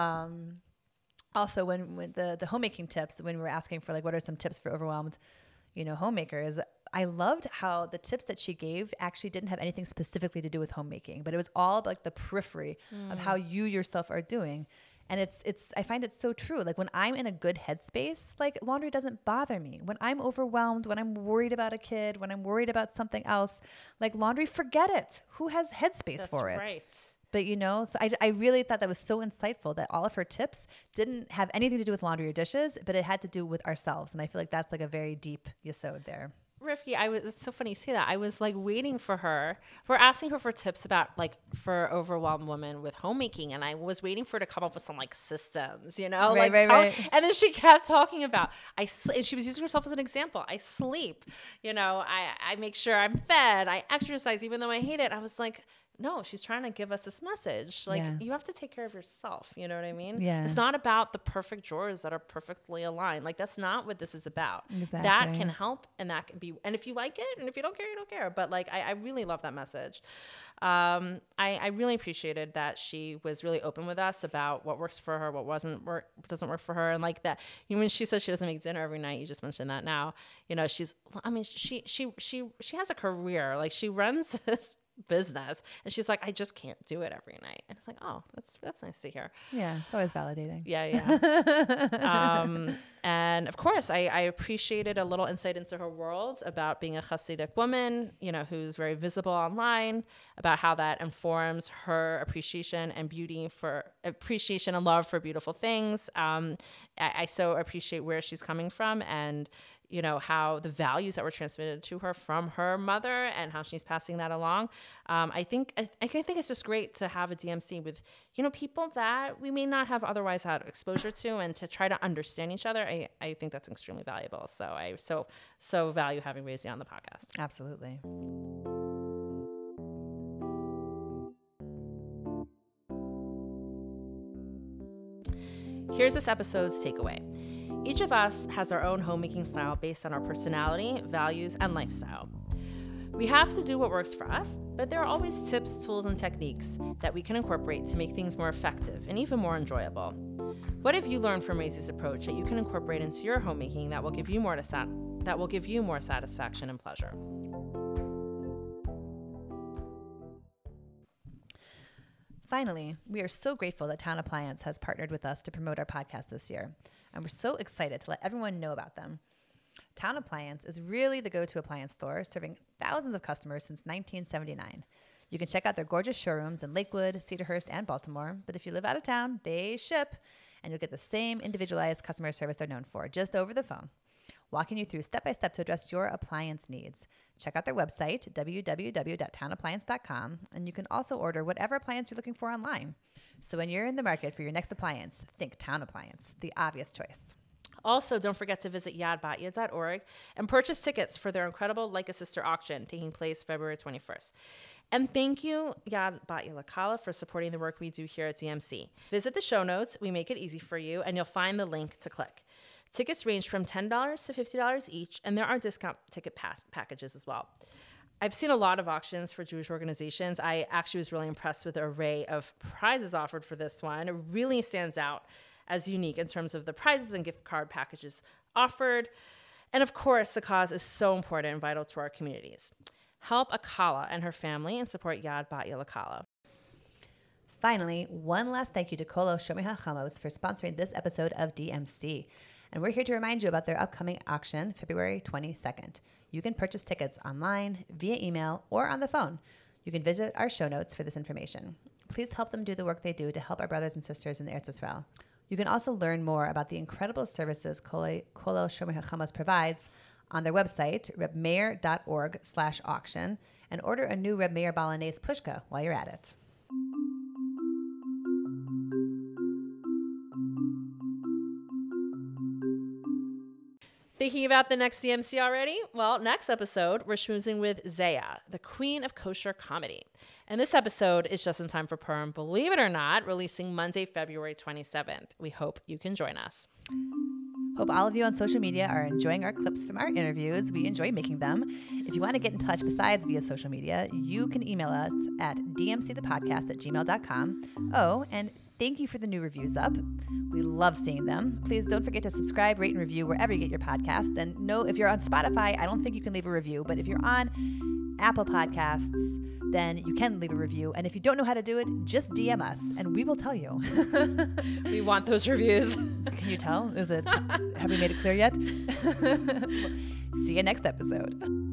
also when the homemaking tips, when we were asking for like, what are some tips for overwhelmed, you know, homemakers, I loved how the tips that she gave actually didn't have anything specifically to do with homemaking, but it was all like the periphery of how you yourself are doing. And I find it so true. Like when I'm in a good headspace, like laundry doesn't bother me. When I'm overwhelmed, when I'm worried about a kid, when I'm worried about something else, like laundry, forget it. Who has headspace for it? That's right. But, you know, so I really thought that was so insightful that all of her tips didn't have anything to do with laundry or dishes, but it had to do with ourselves. And I feel like that's like a very deep yesod there. Rivki, it's so funny you say that. I was like waiting for her. We're asking her for tips about like for overwhelmed women with homemaking. And I was waiting for her to come up with some like systems, you know, right. And then she kept talking about, and she was using herself as an example. I sleep, you know, I make sure I'm fed. I exercise, even though I hate it. I was like, no, she's trying to give us this message. Like, you have to take care of yourself. You know what I mean? Yeah. It's not about the perfect drawers that are perfectly aligned. Like, that's not what this is about. Exactly. That can help, and that can be, and if you like it, and if you don't care, you don't care. But like, I really love that message. I really appreciated that she was really open with us about what works for her, what doesn't work for her. And like that, you know, when she says she doesn't make dinner every night, you just mentioned that now, you know, she has a career. Like she runs this business, and she's like, I just can't do it every night. And it's like, oh, that's nice to hear. Yeah, it's always validating. Yeah. And of course, I appreciated a little insight into her world about being a Hasidic woman, you know, who's very visible online, about how that informs her appreciation and love for beautiful things. I so appreciate where she's coming from, and you know, how the values that were transmitted to her from her mother and how she's passing that along. I think it's just great to have a DMC with, you know, people that we may not have otherwise had exposure to, and to try to understand each other. I think that's extremely valuable. So I so value having Razy on the podcast. Absolutely. Here's this episode's takeaway. Each of us has our own homemaking style based on our personality, values, and lifestyle. We have to do what works for us, but there are always tips, tools, and techniques that we can incorporate to make things more effective and even more enjoyable. What have you learned from Razy's approach that you can incorporate into your homemaking that will give you more satisfaction and pleasure? Finally, we are so grateful that Town Appliance has partnered with us to promote our podcast this year, and we're so excited to let everyone know about them. Town Appliance is really the go-to appliance store, serving thousands of customers since 1979. You can check out their gorgeous showrooms in Lakewood, Cedarhurst, and Baltimore, but if you live out of town, they ship. and you'll get the same individualized customer service they're known for, just over the phone, walking you through step-by-step to address your appliance needs. Check out their website, www.townappliance.com, and you can also order whatever appliance you're looking for online. So when you're in the market for your next appliance, think Town Appliance, the obvious choice. Also, don't forget to visit yadbatya.org and purchase tickets for their incredible Like a Sister auction taking place February 21st. And thank you, Yad Batya Lakala, for supporting the work we do here at DMC. Visit the show notes. We make it easy for you, and you'll find the link to click. Tickets range from $10 to $50 each, and there are discount ticket packages as well. I've seen a lot of auctions for Jewish organizations. I actually was really impressed with the array of prizes offered for this one. It really stands out as unique in terms of the prizes and gift card packages offered. And of course, the cause is so important and vital to our communities. Help Akala and her family and support Yad Batya Lakala. Finally, one last thank you to Kolo Shomer HaChamos for sponsoring this episode of DMC. And we're here to remind you about their upcoming auction, February 22nd. You can purchase tickets online, via email, or on the phone. You can visit our show notes for this information. Please help them do the work they do to help our brothers and sisters in the Eretz Yisrael. You can also learn more about the incredible services Kolo Shomer HaChamos provides on their website, rebmeir.org/auction, and order a new Reb Meir Baal HaNes Pushka while you're at it. Thinking about the next DMC already? Well, next episode, we're schmoozing with Zaya, the queen of kosher comedy. And this episode is just in time for Purim, believe it or not, releasing Monday, February 27th. We hope you can join us. Hope all of you on social media are enjoying our clips from our interviews. We enjoy making them. If you want to get in touch besides via social media, you can email us at dmcthepodcast@gmail.com. Oh, and thank you for the new reviews up. We love seeing them. Please don't forget to subscribe, rate, and review wherever you get your podcasts. And no, if you're on Spotify, I don't think you can leave a review. But if you're on Apple Podcasts, then you can leave a review. And if you don't know how to do it, just DM us and we will tell you. We want those reviews. Can you tell? Have we made it clear yet? See you next episode.